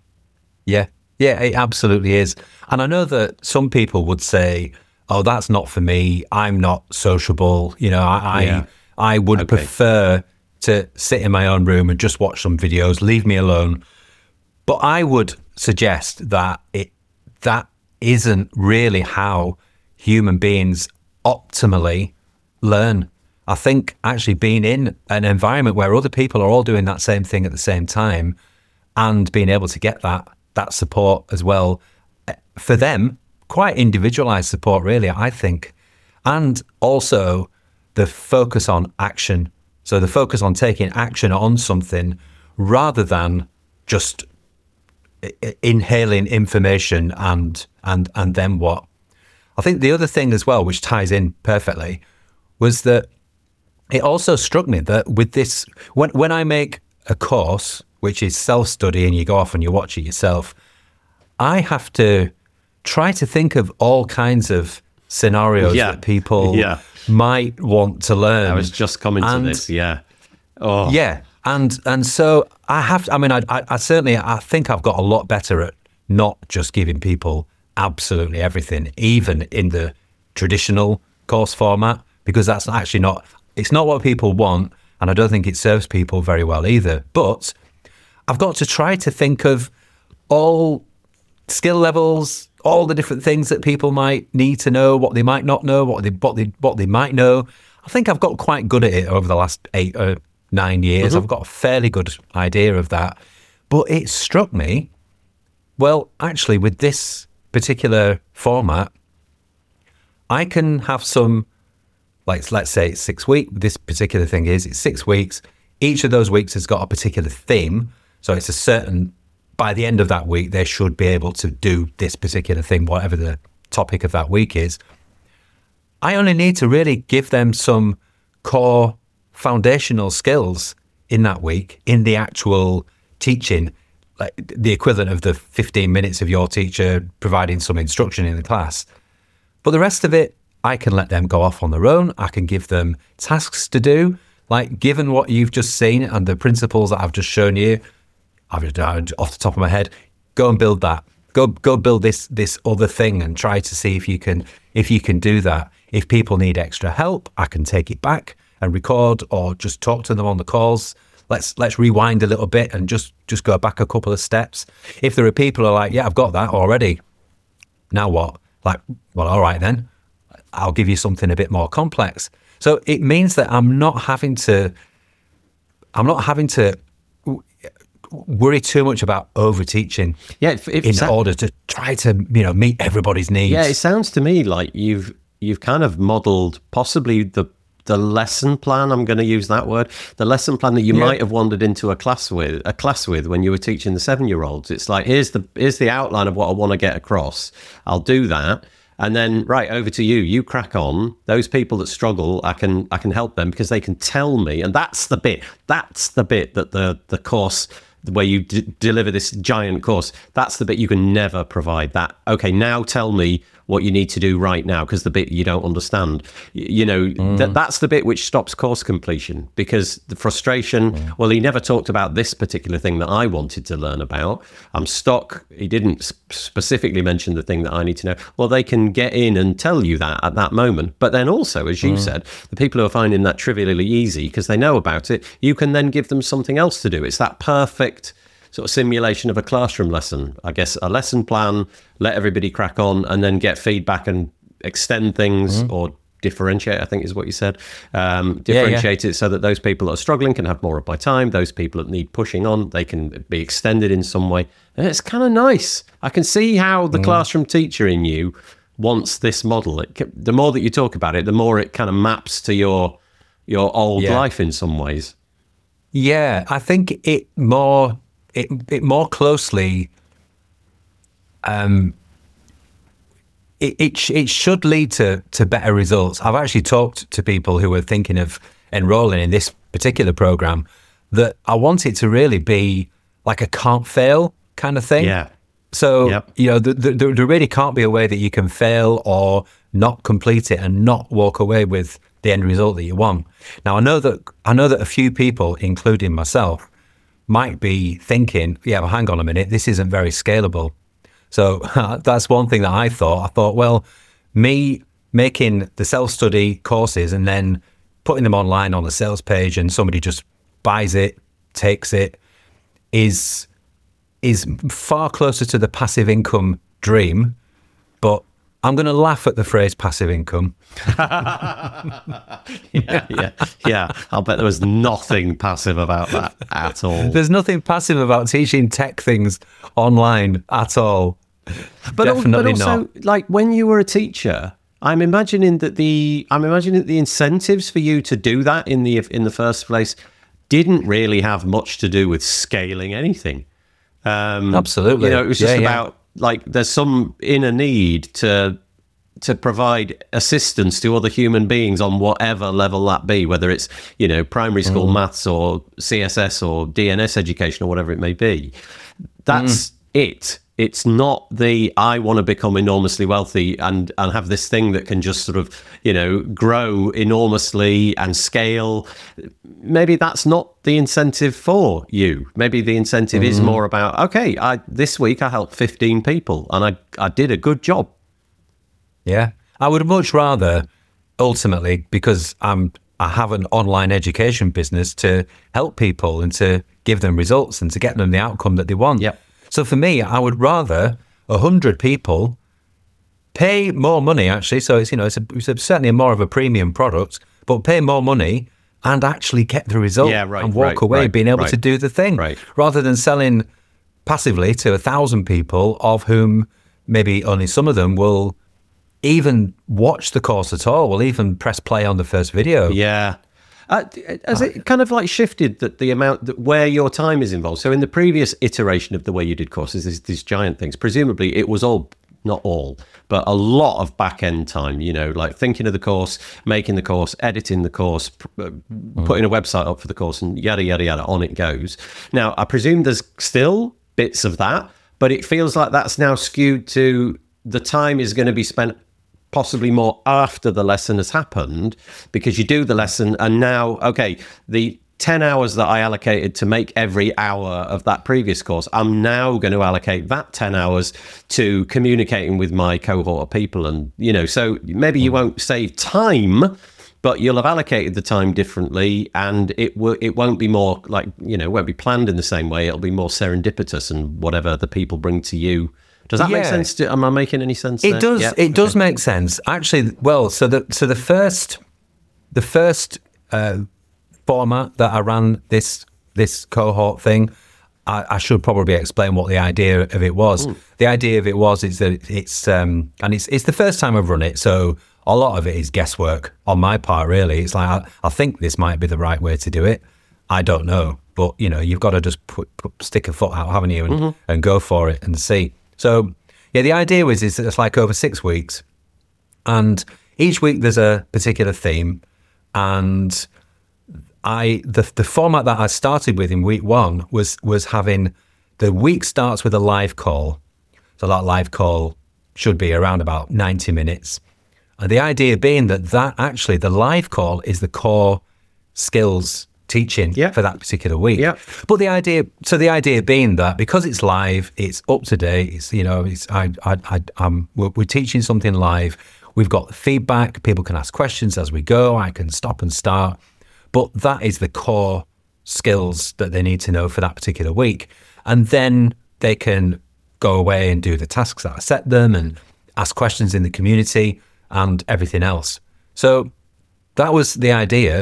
Yeah. Yeah, it absolutely is. And I know that some people would say, oh, that's not for me. I'm not sociable. You know, I yeah. I, I would okay. prefer to sit in my own room and just watch some videos, leave me alone. But I would suggest that it that isn't really how human beings optimally learn. I think actually being in an environment where other people are all doing that same thing at the same time and being able to get that that support as well, for them, quite individualized support, really, I think. And also the focus on action. So the focus on taking action on something rather than just inhaling information and and and then what. I think the other thing as well, which ties in perfectly, was that it also struck me that with this, when when I make a course, which is self-study and you go off and you watch it yourself, I have to try to think of all kinds of scenarios yeah. that people yeah. might want to learn. I was just coming and, to this, yeah. Oh. Yeah, and and so I have to, I mean, I, I, I certainly, I think I've got a lot better at not just giving people absolutely everything, even in the traditional course format, because that's actually not, it's not what people want, and I don't think it serves people very well either. But I've got to try to think of all skill levels, all the different things that people might need to know, what they might not know, what they what they what they might know. I think I've got quite good at it over the last eight or nine years. Mm-hmm. I've got a fairly good idea of that. But it struck me, well, actually, with this particular format, I can have some, like, let's say it's six weeks. This particular thing is, it's six weeks. Each of those weeks has got a particular theme. So it's a certain, by the end of that week, they should be able to do this particular thing, whatever the topic of that week is. I only need to really give them some core foundational skills in that week, in the actual teaching, like the equivalent of the fifteen minutes of your teacher providing some instruction in the class. But the rest of it, I can let them go off on their own. I can give them tasks to do. Like, given what you've just seen and the principles that I've just shown you, I've just, off the top of my head, go and build that. Go go build this this other thing and try to see if you can if you can do that. If people need extra help, I can take it back and record, or just talk to them on the calls. Let's let's rewind a little bit and just just go back a couple of steps. If there are people who are like, yeah, I've got that already. Now what? Like, well, all right then. I'll give you something a bit more complex. So it means that I'm not having to. I'm not having to worry too much about over teaching. Yeah, if, if in sa- order to try to you know meet everybody's needs. Yeah, it sounds to me like you've you've kind of modelled possibly the the lesson plan. I'm going to use that word. The lesson plan that you yeah. might have wandered into a class with a class with when you were teaching the seven-year-olds. It's like, here's the here's the outline of what I want to get across. I'll do that. And then, right, over to you. You crack on. Those people that struggle, I can I can help them because they can tell me. And that's the bit. That's the bit that the the course, where you d- deliver this giant course, that's the bit you can never provide. That, okay, now tell me what you need to do right now, because the bit you don't understand, you know, mm. that that's the bit which stops course completion, because the frustration, mm. well, he never talked about this particular thing that I wanted to learn about. I'm stuck. He didn't specifically mention the thing that I need to know. Well, they can get in and tell you that at that moment. But then also, as you mm. said, the people who are finding that trivially easy because they know about it, you can then give them something else to do. It's that perfect sort of simulation of a classroom lesson. I guess a lesson plan, let everybody crack on, and then get feedback and extend things mm-hmm. or differentiate, I think is what you said. Um, differentiate yeah, yeah. it so that those people that are struggling can have more of my time. Those people that need pushing on, they can be extended in some way. And it's kind of nice. I can see how the mm. classroom teacher in you wants this model. It, the more that you talk about it, the more it kind of maps to your your old yeah. life in some ways. Yeah, I think it more... It, it more closely, um, it it, sh- it should lead to, to better results. I've actually talked to people who are thinking of enrolling in this particular program, that I want it to really be like a can't fail kind of thing. Yeah. So, yep. you know, there, there, there really can't be a way that you can fail or not complete it and not walk away with the end result that you want. Now, I know that I know that a few people, including myself, might be thinking, yeah, well, hang on a minute, this isn't very scalable. So that's one thing that I thought. I thought, well, me making the self-study courses and then putting them online on a sales page and somebody just buys it, takes it, is is far closer to the passive income dream. But I'm going to laugh at the phrase passive income. yeah, yeah, yeah. I'll bet there was nothing passive about that at all. There's nothing passive about teaching tech things online at all. But Definitely but also, not. Like when you were a teacher, I'm imagining that the I'm imagining that the incentives for you to do that in the in the first place didn't really have much to do with scaling anything. Um, Absolutely. You know, it was just yeah, about. Yeah. Like there's some inner need to to provide assistance to other human beings on whatever level that be, whether it's, you know, primary school mm. maths or C S S or D N S education or whatever it may be. That's mm. it. it's not the I want to become enormously wealthy and and have this thing that can just sort of, you know, grow enormously and scale. Maybe that's not the incentive for you. Maybe the incentive mm-hmm. is more about, okay, I this week I helped fifteen people and I, I did a good job. Yeah. I would much rather ultimately, because I'm I have an online education business, to help people and to give them results and to get them the outcome that they want. Yep. So for me, I would rather a hundred people pay more money, actually. So it's, you know, it's, a, it's a, certainly a more of a premium product, but pay more money and actually get the result yeah, right, and walk right, away right, being able right, to do the thing, right. rather than selling passively to a thousand people, of whom maybe only some of them will even watch the course at all, will even press play on the first video. Yeah. Uh, has it kind of like shifted that the amount that where your time is involved? So in the previous iteration of the way you did courses, these, these giant things, presumably it was all, not all, but a lot of back end time, you know, like thinking of the course, making the course, editing the course, mm. putting a website up for the course, and yada, yada, yada, on it goes. Now, I presume there's still bits of that, but it feels like that's now skewed to the time is going to be spent possibly more after the lesson has happened, because you do the lesson and now, okay, the ten hours that I allocated to make every hour of that previous course, I'm now going to allocate that ten hours to communicating with my cohort of people. And, you know, so maybe you won't save time, but you'll have allocated the time differently, and it will, it won't be more like, you know, won't be planned in the same way. It'll be more serendipitous and whatever the people bring to you. Does that yeah. make sense? To, am I making any sense? It there? does. Yeah. It does okay. make sense, actually. Well, so the so the first the first uh, format that I ran this this cohort thing, I, I should probably explain what the idea of it was. Mm. The idea of it was is that it's um, and it's it's the first time I've run it, so a lot of it is guesswork on my part. Really, it's like I, I think this might be the right way to do it. I don't know, but you know, you've got to just put, put stick a foot out, haven't you, and, mm-hmm. and go for it and see. So, yeah, the idea was is that it's like over six weeks, and each week there's a particular theme, and I the the format that I started with in week one was was having the week starts with a live call. So that live call should be around about ninety minutes, and the idea being that that actually the live call is the core skills teaching yeah. for that particular week. Yeah. But the idea, so the idea being that because it's live, it's up to date. It's, you know, it's I I I um we're, we're teaching something live. We've got feedback. People can ask questions as we go. I can stop and start. But that is the core skills that they need to know for that particular week, and then they can go away and do the tasks that I set them and ask questions in the community and everything else. So that was the idea.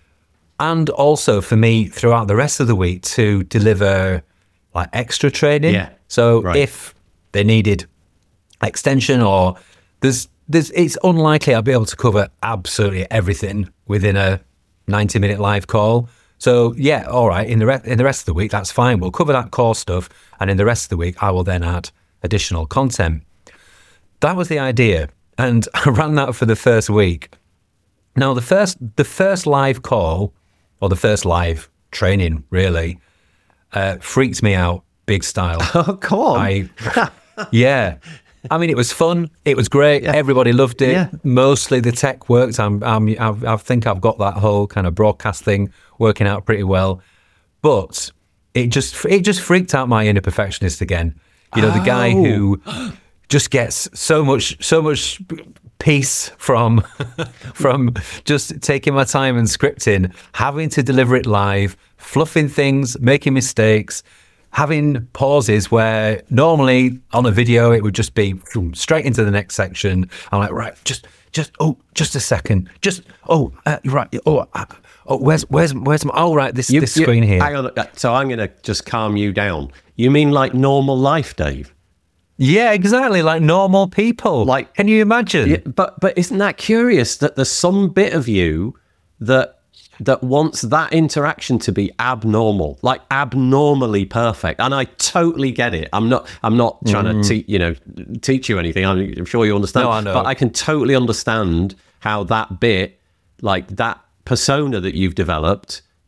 And also for me throughout the rest of the week to deliver like extra training. Yeah. So right. if they needed extension or there's, there's, it's unlikely I'll be able to cover absolutely everything within a ninety minute live call. So yeah, all right. In the re- in the rest of the week, that's fine. We'll cover that core stuff. And in the rest of the week, I will then add additional content. That was the idea. And I ran that for the first week. Now the first, the first live call, or the first live training, really, uh, freaked me out big style. Oh, come on. I, yeah. I mean, it was fun. It was great. Yeah. Everybody loved it. Yeah. Mostly the tech worked. I'm, I'm, I've, I think I've got that whole kind of broadcast thing working out pretty well. But it just it just freaked out my inner perfectionist again. You know, oh. the guy who just gets so much so much peace from from just taking my time and scripting, having to deliver it live, fluffing things, making mistakes, having pauses where normally on a video it would just be boom, straight into the next section. I'm like, right, just just oh, just a second, just oh, uh, right, oh, uh, oh, where's where's where's my oh right, this you, this you, screen here. Hang on, so I'm gonna just calm you down. You mean like normal life, Dave? Yeah, exactly, like normal people. Like, can you imagine? Yeah, but but isn't that curious that there's some bit of you that that wants that interaction to be abnormal, like abnormally perfect? And I totally get it. I'm not I'm not trying mm. to te- you know teach you anything. I'm, I'm sure you understand. No, I know. But I can totally understand how that bit, like that persona that you've developed,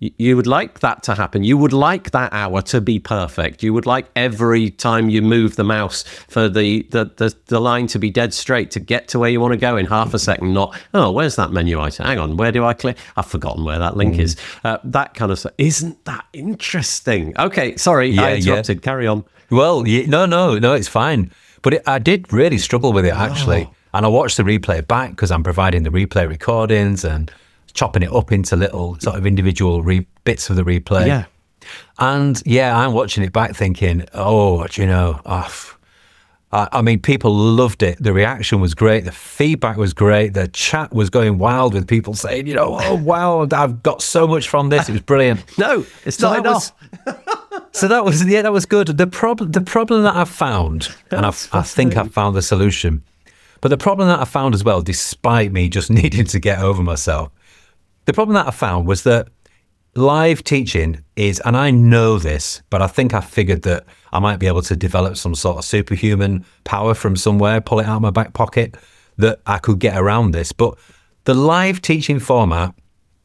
You would like that to happen. You would like that hour to be perfect. You would like every time you move the mouse for the, the, the, the line to be dead straight to get to where you want to go in half a second, not, oh, where's that menu item? Hang on, where do I click? I've forgotten where that link mm. is. Uh, that kind of stuff. Isn't that interesting? Okay, sorry, yeah, I interrupted. Yeah. Carry on. Well, yeah, no, no, no, it's fine. But it, I did really struggle with it, actually. Oh. And I watched the replay back because I'm providing the replay recordings and chopping it up into little sort of individual re- bits of the replay. Yeah. And yeah, I'm watching it back thinking, oh, do you know, oh, I, I mean, people loved it. The reaction was great. The feedback was great. The chat was going wild with people saying, you know, oh, wow, I've got so much from this. It was brilliant. No, it's so not enough. Was, so that was, yeah, that was good. The problem, the problem that I found, and I, I think I found the solution, but the problem that I found as well, despite me just needing to get over myself, the problem that I found was that live teaching is, and I know this, but I think I figured that I might be able to develop some sort of superhuman power from somewhere, pull it out of my back pocket, that I could get around this. But the live teaching format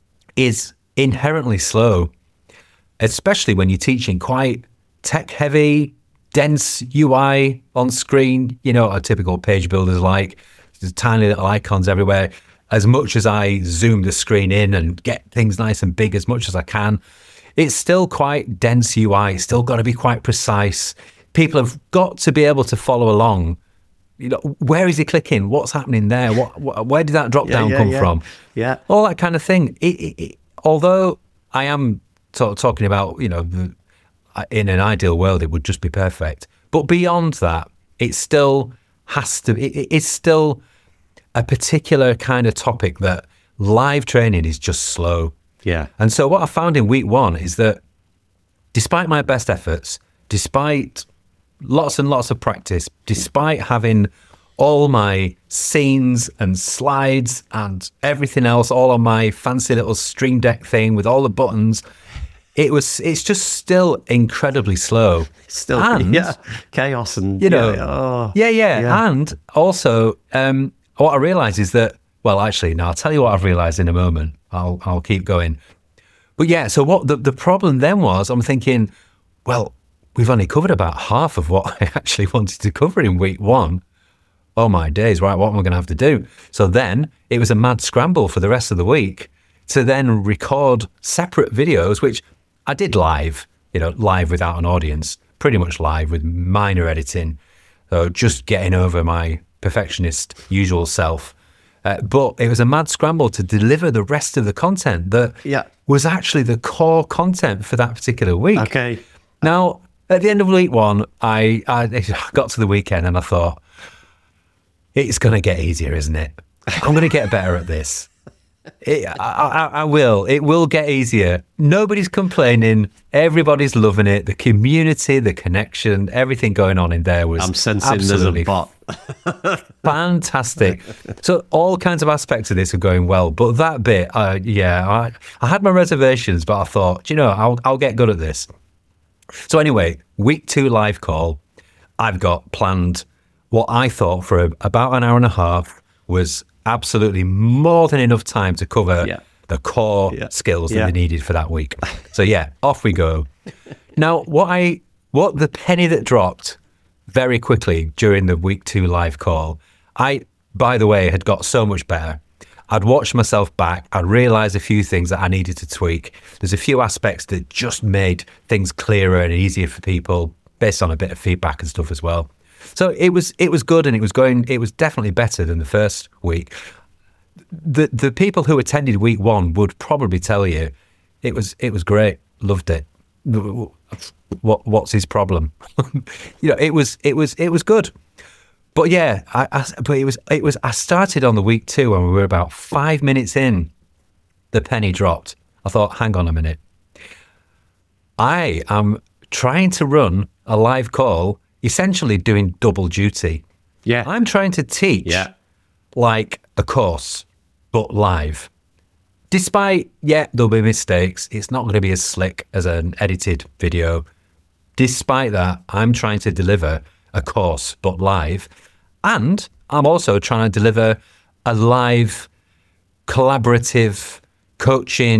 is inherently slow, especially when you're teaching quite tech-heavy, dense U I on screen, you know, a typical page builder's like, there's tiny little icons everywhere. As much as I zoom the screen in and get things nice and big as much as I can, it's still quite dense U I. It's still got to be quite precise. People have got to be able to follow along. You know, where is he clicking? What's happening there? What, what where did that drop down yeah, yeah, come yeah. from? Yeah, all that kind of thing. It, it, it, although I am sort of talking about, you know, the, in an ideal world, it would just be perfect. But beyond that, it still has to. It, it's still a particular kind of topic that live training is just slow. Yeah. And so what I found in week one is that despite my best efforts, despite lots and lots of practice, despite having all my scenes and slides and everything else all on my fancy little Stream Deck thing with all the buttons, it was, it's just still incredibly slow. Still, and, yeah, chaos and, you know, yeah, oh, yeah, yeah, yeah. And also, um, what I realised is that, well, actually, no, I'll tell you what I've realised in a moment. I'll I'll keep going. But yeah, so what the, the problem then was, I'm thinking, well, we've only covered about half of what I actually wanted to cover in week one. Oh my days, right, what am I going to have to do? So then it was a mad scramble for the rest of the week to then record separate videos, which I did live, you know, live without an audience, pretty much live with minor editing. So just getting over my perfectionist usual self. Uh, but it was a mad scramble to deliver the rest of the content that yeah. was actually the core content for that particular week. Okay. Now, at the end of week one, I, I got to the weekend and I thought, it's going to get easier, isn't it? I'm going to get better at this. It, I, I, I will. It will get easier. Nobody's complaining. Everybody's loving it. The community, the connection, everything going on in there was I'm sensing absolutely there's a bot. Fantastic. So all kinds of aspects of this are going well, but that bit, uh, yeah, I, I had my reservations, but I thought, you know, I'll I'll get good at this. So anyway, week two live call, I've got planned what I thought for a, about an hour and a half was absolutely more than enough time to cover yeah. the core yeah. skills that yeah. they needed for that week. So yeah, off we go. Now, what I what the penny that dropped very quickly during the week two live call, I, by the way, had got so much better. I'd watched myself back. I'd realised a few things that I needed to tweak. There's a few aspects that just made things clearer and easier for people based on a bit of feedback and stuff as well. So it was it was good, and it was going. It was definitely better than the first week. The the people who attended week one would probably tell you it was it was great. Loved it. What what's his problem? you know, it was it was it was good. But yeah, I, I but it was it was. I started on the week two when we were about five minutes in. The penny dropped. I thought, hang on a minute. I am trying to run a live call. Essentially doing double duty. Yeah. I'm trying to teach yeah. like a course, but live. Despite, yeah, there'll be mistakes. It's not going to be as slick as an edited video. Despite that, I'm trying to deliver a course, but live. And I'm also trying to deliver a live, collaborative, coaching,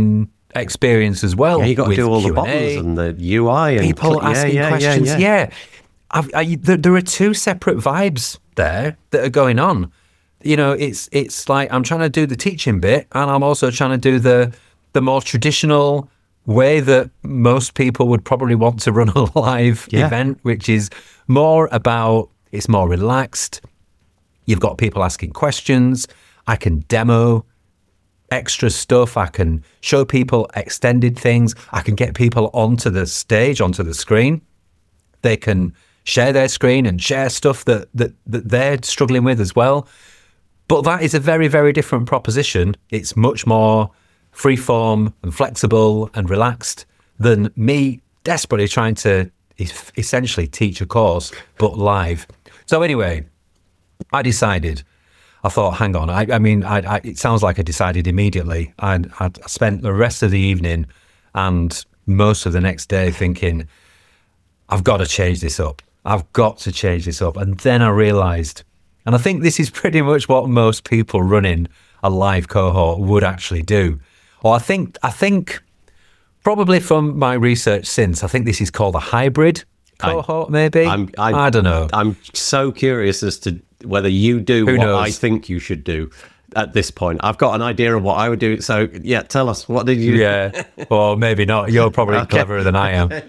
experience as well. Yeah, you got to with do all Q and the A, buttons and the U I and people cl- asking yeah, yeah, questions. Yeah, yeah. yeah. I've, I, there, there are two separate vibes there that are going on. You know, it's it's like I'm trying to do the teaching bit, and I'm also trying to do the the more traditional way that most people would probably want to run a live Yeah. event, which is more about, it's more relaxed. You've got people asking questions. I can demo extra stuff. I can show people extended things. I can get people onto the stage, onto the screen. They can share their screen and share stuff that, that, that they're struggling with as well. But that is a very, very different proposition. It's much more freeform and flexible and relaxed than me desperately trying to es- essentially teach a course, but live. So anyway, I decided, I thought, hang on, I, I mean, I, I, it sounds like I decided immediately. I I spent the rest of the evening and most of the next day thinking, I've got to change this up. I've got to change this up. And then I realised, and I think this is pretty much what most people running a live cohort would actually do. Or I think, I think probably from my research since, I think this is called a hybrid cohort, I, maybe. I'm, I'm, I don't know. I'm so curious as to whether you do Who what knows? I think you should do at this point. I've got an idea of what I would do. So, yeah, tell us, what did you... Yeah, or maybe not. You're probably Okay. cleverer than I am.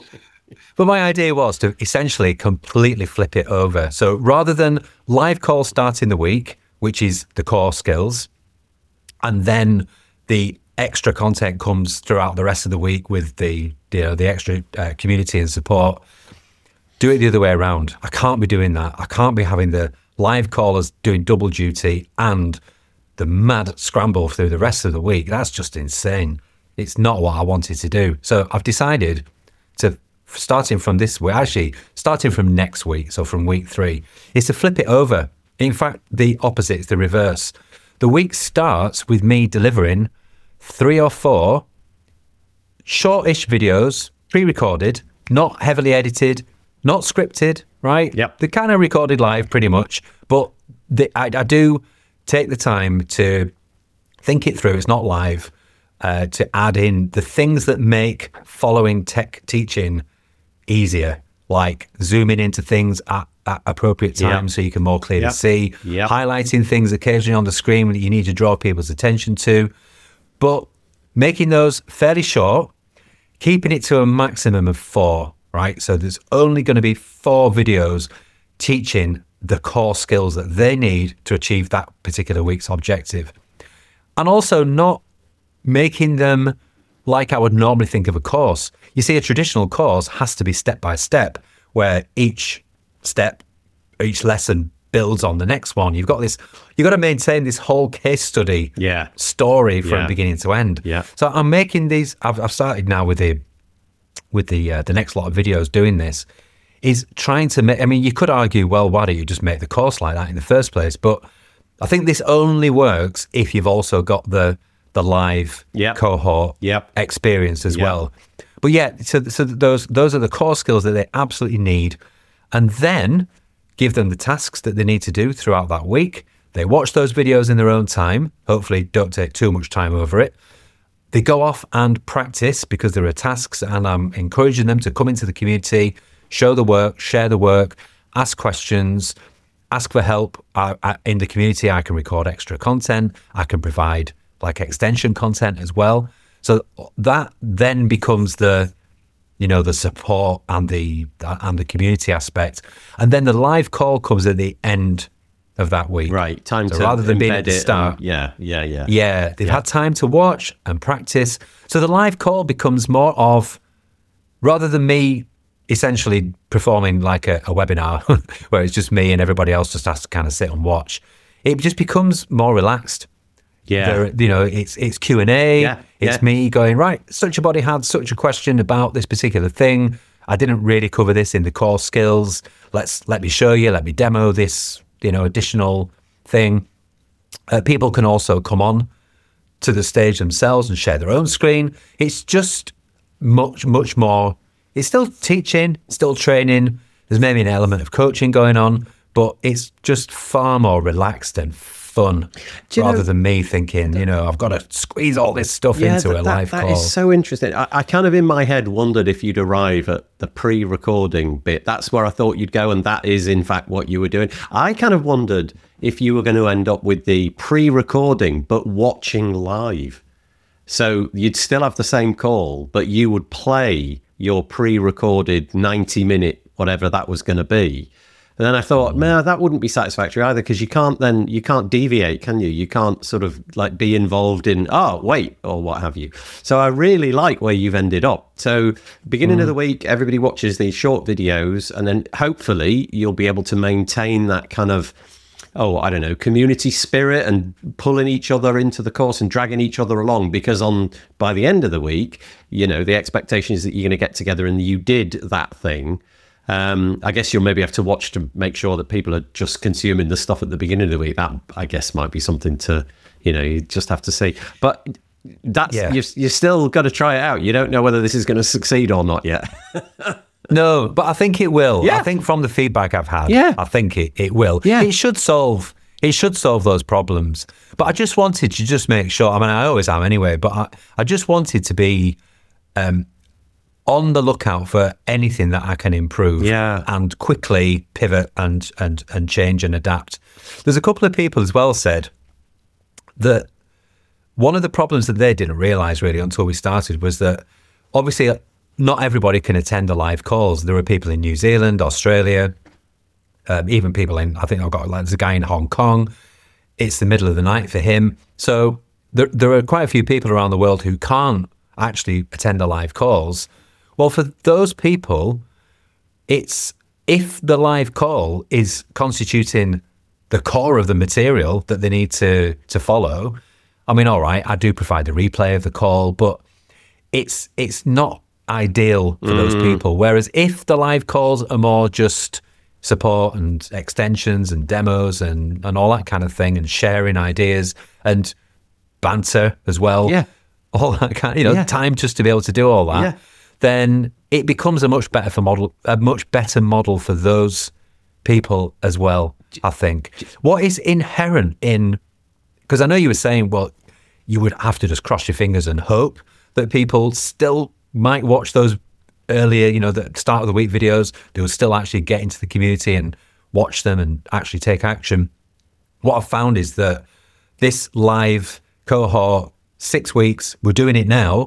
But my idea was to essentially completely flip it over. So rather than live call starting the week, which is the core skills, and then the extra content comes throughout the rest of the week with the, you know, the extra uh, community and support, do it the other way around. I can't be doing that. I can't be having the live callers doing double duty and the mad scramble through the rest of the week. That's just insane. It's not what I wanted to do. So I've decided to, starting from this week, actually starting from next week, so from week three, is to flip it over. In fact, the opposite is the reverse. The week starts with me delivering three or four shortish videos, pre-recorded, not heavily edited, not scripted, right? Yep. They're kind of recorded live pretty much, but the, I, I do take the time to think it through. It's not live, uh, to add in the things that make following tech teaching easier, like zooming into things at, at appropriate times Yep. so you can more clearly Yep. see, Yep. highlighting things occasionally on the screen that you need to draw people's attention to, but making those fairly short, keeping it to a maximum of four, right? So there's only going to be four videos teaching the core skills that they need to achieve that particular week's objective. And also not making them like I would normally think of a course. You see, a traditional course has to be step by step, where each step, each lesson builds on the next one. You've got this, you've got to maintain this whole case study Yeah. story from Yeah. beginning to end. Yeah. So I'm making these, I've, I've started now with the, with the, uh, the next lot of videos doing this, is trying to make, I mean, you could argue, well, why don't you just make the course like that in the first place? But I think this only works if you've also got the, the live Yep. cohort Yep. experience as Yep. well. But yeah, so so those those are the core skills that they absolutely need, and then give them the tasks that they need to do throughout that week. They watch those videos in their own time. Hopefully, don't take too much time over it. They go off and practice because there are tasks, and I'm encouraging them to come into the community, show the work, share the work, ask questions, ask for help. I, I, in the community, I can record extra content. I can provide like extension content as well. So that then becomes the, you know, the support and the and the community aspect, and then the live call comes at the end of that week. Right. Time so to rather than being embed at the it start. and- yeah, yeah, yeah. Yeah, they've Yeah. had time to watch and practice. So the live call becomes more of, rather than me essentially performing like a, a webinar where it's just me and everybody else just has to kind of sit and watch, it just becomes more relaxed. Yeah. There, you know, it's it's Q and A. Yeah, It's yeah. me going, right, such a body had such a question about this particular thing. I didn't really cover this in the core skills. Let's let me show you. Let me demo this, you know, additional thing. Uh, people can also come on to the stage themselves and share their own screen. It's just much, much more. It's still teaching, still training. There's maybe an element of coaching going on, but it's just far more relaxed and fun rather know, than me thinking, you know, I've got to squeeze all this stuff yeah, into that, a live that, call. That is so interesting. I, I kind of in my head wondered if you'd arrive at the pre-recording bit. That's where I thought you'd go, and that is in fact what you were doing. I kind of wondered if you were going to end up with the pre-recording but watching live. So you'd still have the same call, but you would play your pre-recorded ninety minute, whatever that was going to be. And then I thought, man, that wouldn't be satisfactory either, because you can't then, you can't deviate, can you? You can't sort of like be involved in, oh, wait, or what have you. So I really like where you've ended up. So beginning mm. of the week, everybody watches these short videos, and then hopefully you'll be able to maintain that kind of, oh, I don't know, community spirit and pulling each other into the course and dragging each other along, because on by the end of the week, you know, the expectation is that you're going to get together and you did that thing. Um, I guess you'll maybe have to watch to make sure that people are just consuming the stuff at the beginning of the week. That, I guess, might be something to, you know, you just have to see. But that's yeah. you've, you've still got to try it out. You don't know whether this is going to succeed or not yet. No, but I think it will. Yeah. I think from the feedback I've had, yeah. I think it, it will. Yeah. It should solve it should solve those problems. But I just wanted to just make sure, I mean, I always am anyway, but I, I just wanted to be um, on the lookout for anything that I can improve yeah. and quickly pivot and, and, and change and adapt. There's a couple of people as well said that one of the problems that they didn't realise really until we started was that obviously not everybody can attend the live calls. There are people in New Zealand, Australia, um, even people in, I think I've got like, there's a guy in Hong Kong. It's the middle of the night for him. So there, there are quite a few people around the world who can't actually attend the live calls. Well, for those people, it's if the live call is constituting the core of the material that they need to to follow. I mean, all right, I do provide the replay of the call, but it's it's not ideal for mm. those people. Whereas if the live calls are more just support and extensions and demos and, and all that kind of thing, and sharing ideas and banter as well, yeah, all that kind of, you know, yeah. time just to be able to do all that, yeah. then it becomes a much better for model, a much better model for those people as well, I think. What is inherent in, because I know you were saying, well, you would have to just cross your fingers and hope that people still might watch those earlier, you know, the start of the week videos. They will still actually get into the community and watch them and actually take action. What I've found is that this live cohort, six weeks, we're doing it now,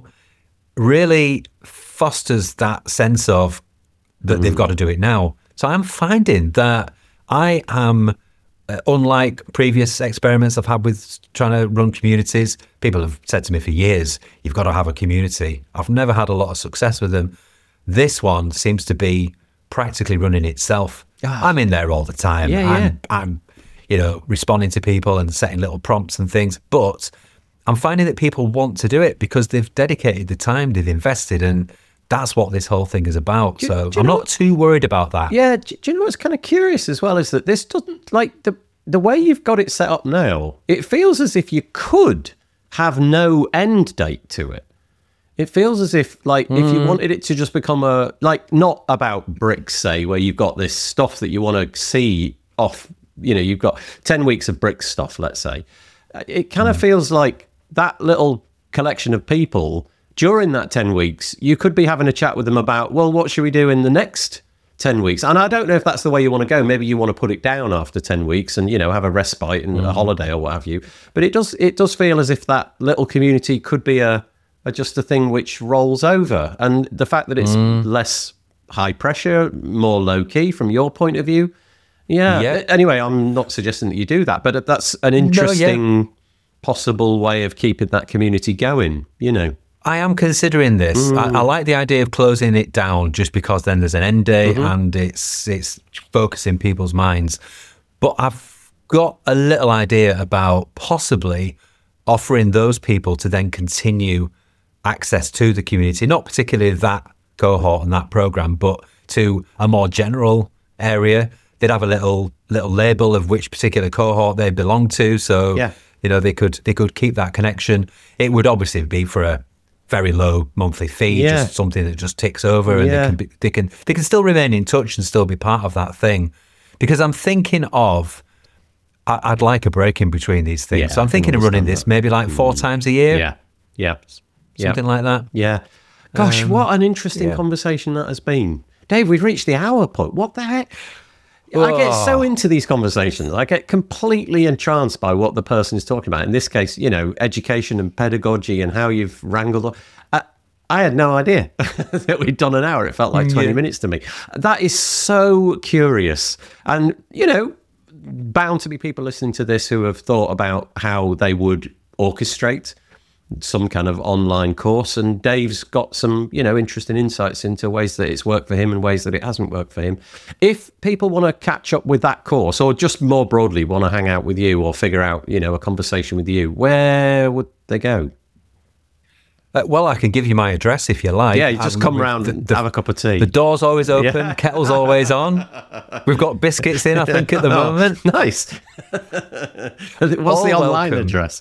really fosters that sense of that mm. they've got to do it now. So I'm finding that I am, uh, unlike previous experiments I've had with trying to run communities, people have said to me for years, you've got to have a community. I've never had a lot of success with them. This one seems to be practically running itself. Oh. I'm in there all the time. Yeah, I'm, yeah. I'm, you know, responding to people and setting little prompts and things, but I'm finding that people want to do it because they've dedicated the time, they've invested, and that's what this whole thing is about. Do, so do I'm not what, too worried about that. Yeah. Do, do you know what's kind of curious as well is that this doesn't, like the the way you've got it set up now, it feels as if you could have no end date to it. It feels as if, like, mm. if you wanted it to just become a, like, not about bricks, say, where you've got this stuff that you want to see off, you know, you've got ten weeks of bricks stuff, let's say. It kind of mm. feels like that little collection of people during that ten weeks, you could be having a chat with them about, well, what should we do in the next ten weeks? And I don't know if that's the way you want to go. Maybe you want to put it down after ten weeks and, you know, have a respite and mm. a holiday or what have you. But it does it does feel as if that little community could be a, a just a thing which rolls over. And the fact that it's mm. less high pressure, more low key from your point of view. Yeah. yeah. Anyway, I'm not suggesting that you do that, but that's an interesting no, yeah. possible way of keeping that community going, you know. I am considering this. Mm. I, I like the idea of closing it down just because then there's an end date mm-hmm. and it's it's focusing people's minds. But I've got a little idea about possibly offering those people to then continue access to the community, not particularly that cohort and that program, but to a more general area. They'd have a little little label of which particular cohort they belong to, so yeah. you know they could they could keep that connection. It would obviously be for a very low monthly fee, yeah. just something that just ticks over, and yeah. they can be, they can they can still remain in touch and still be part of that thing. Because I'm thinking of I, I'd like a break in between these things. Yeah, so I'm thinking of running this that. maybe like four mm. times a year. Yeah, yeah. Something yeah. like that. Yeah. Gosh, um, what an interesting yeah. conversation that has been. Dave, we've reached the hour point. What the heck? I get so into these conversations. I get completely entranced by what the person is talking about. In this case, you know, education and pedagogy and how you've wrangled. I, I had no idea that we'd done an hour. It felt like twenty yeah. minutes to me. That is so curious. And, you know, bound to be people listening to this who have thought about how they would orchestrate some kind of online course, and Dave's got some, you know, interesting insights into ways that it's worked for him and ways that it hasn't worked for him. If people want to catch up with that course, or just more broadly want to hang out with you or figure out, you know, a conversation with you, where would they go? Uh, well, I can give you my address if you like. Yeah, you just um, come round and the, have a cup of tea. The door's always open, yeah. kettle's always on. We've got biscuits in, I think, at the oh, moment. Nice. What's All the online welcome. address?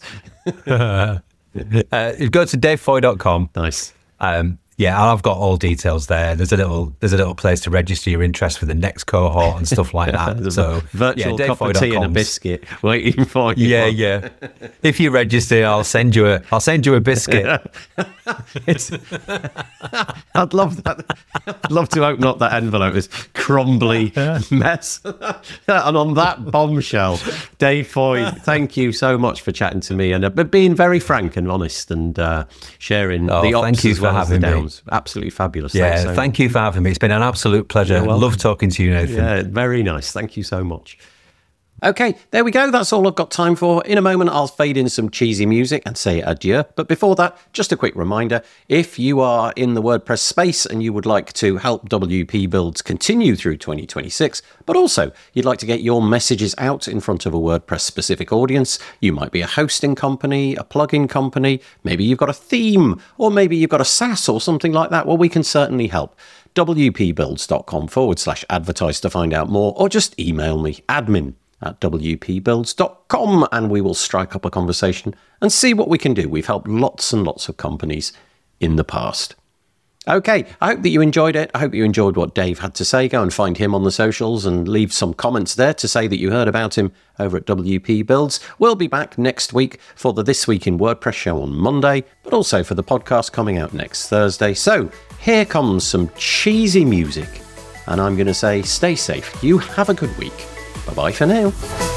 Uh, you go to dave foy dot com. Nice. Um, yeah, I've got all details there. There's a little there's a little place to register your interest for the next cohort and stuff like that. So virtual yeah, cup of tea and a biscuit waiting for you. Yeah, yeah. If you register, I'll send you a I'll send you a biscuit. It's, I'd love that. I'd love to open up that envelope, this crumbly mess. And on that bombshell, Dave Foy, thank you so much for chatting to me and uh, being very frank and honest and uh, sharing oh, the ups thank you as well for as the having downs. Me. Absolutely fabulous. Yeah, Thanks so thank much. you for having me. It's been an absolute pleasure. Love talking to you, Nathan. Yeah, very nice. Thank you so much. Okay, there we go. That's all I've got time for. In a moment, I'll fade in some cheesy music and say adieu. But before that, just a quick reminder, if you are in the WordPress space and you would like to help W P Builds continue through twenty twenty-six, but also you'd like to get your messages out in front of a WordPress-specific audience, you might be a hosting company, a plugin company, maybe you've got a theme, or maybe you've got a SaaS or something like that, well, we can certainly help. wpbuilds.com forward slash advertise to find out more, or just email me, admin at w p builds dot com, and we will strike up a conversation and see what we can do. We've helped lots and lots of companies in the past. Okay, I hope that you enjoyed it. I hope you enjoyed what Dave had to say. Go and find him on the socials and leave some comments there to say that you heard about him over at W P Builds. We'll be back next week for the This Week in WordPress show on Monday, but also for the podcast coming out next Thursday. So here comes some cheesy music, and I'm going to say stay safe. You have a good week. Bye-bye for now.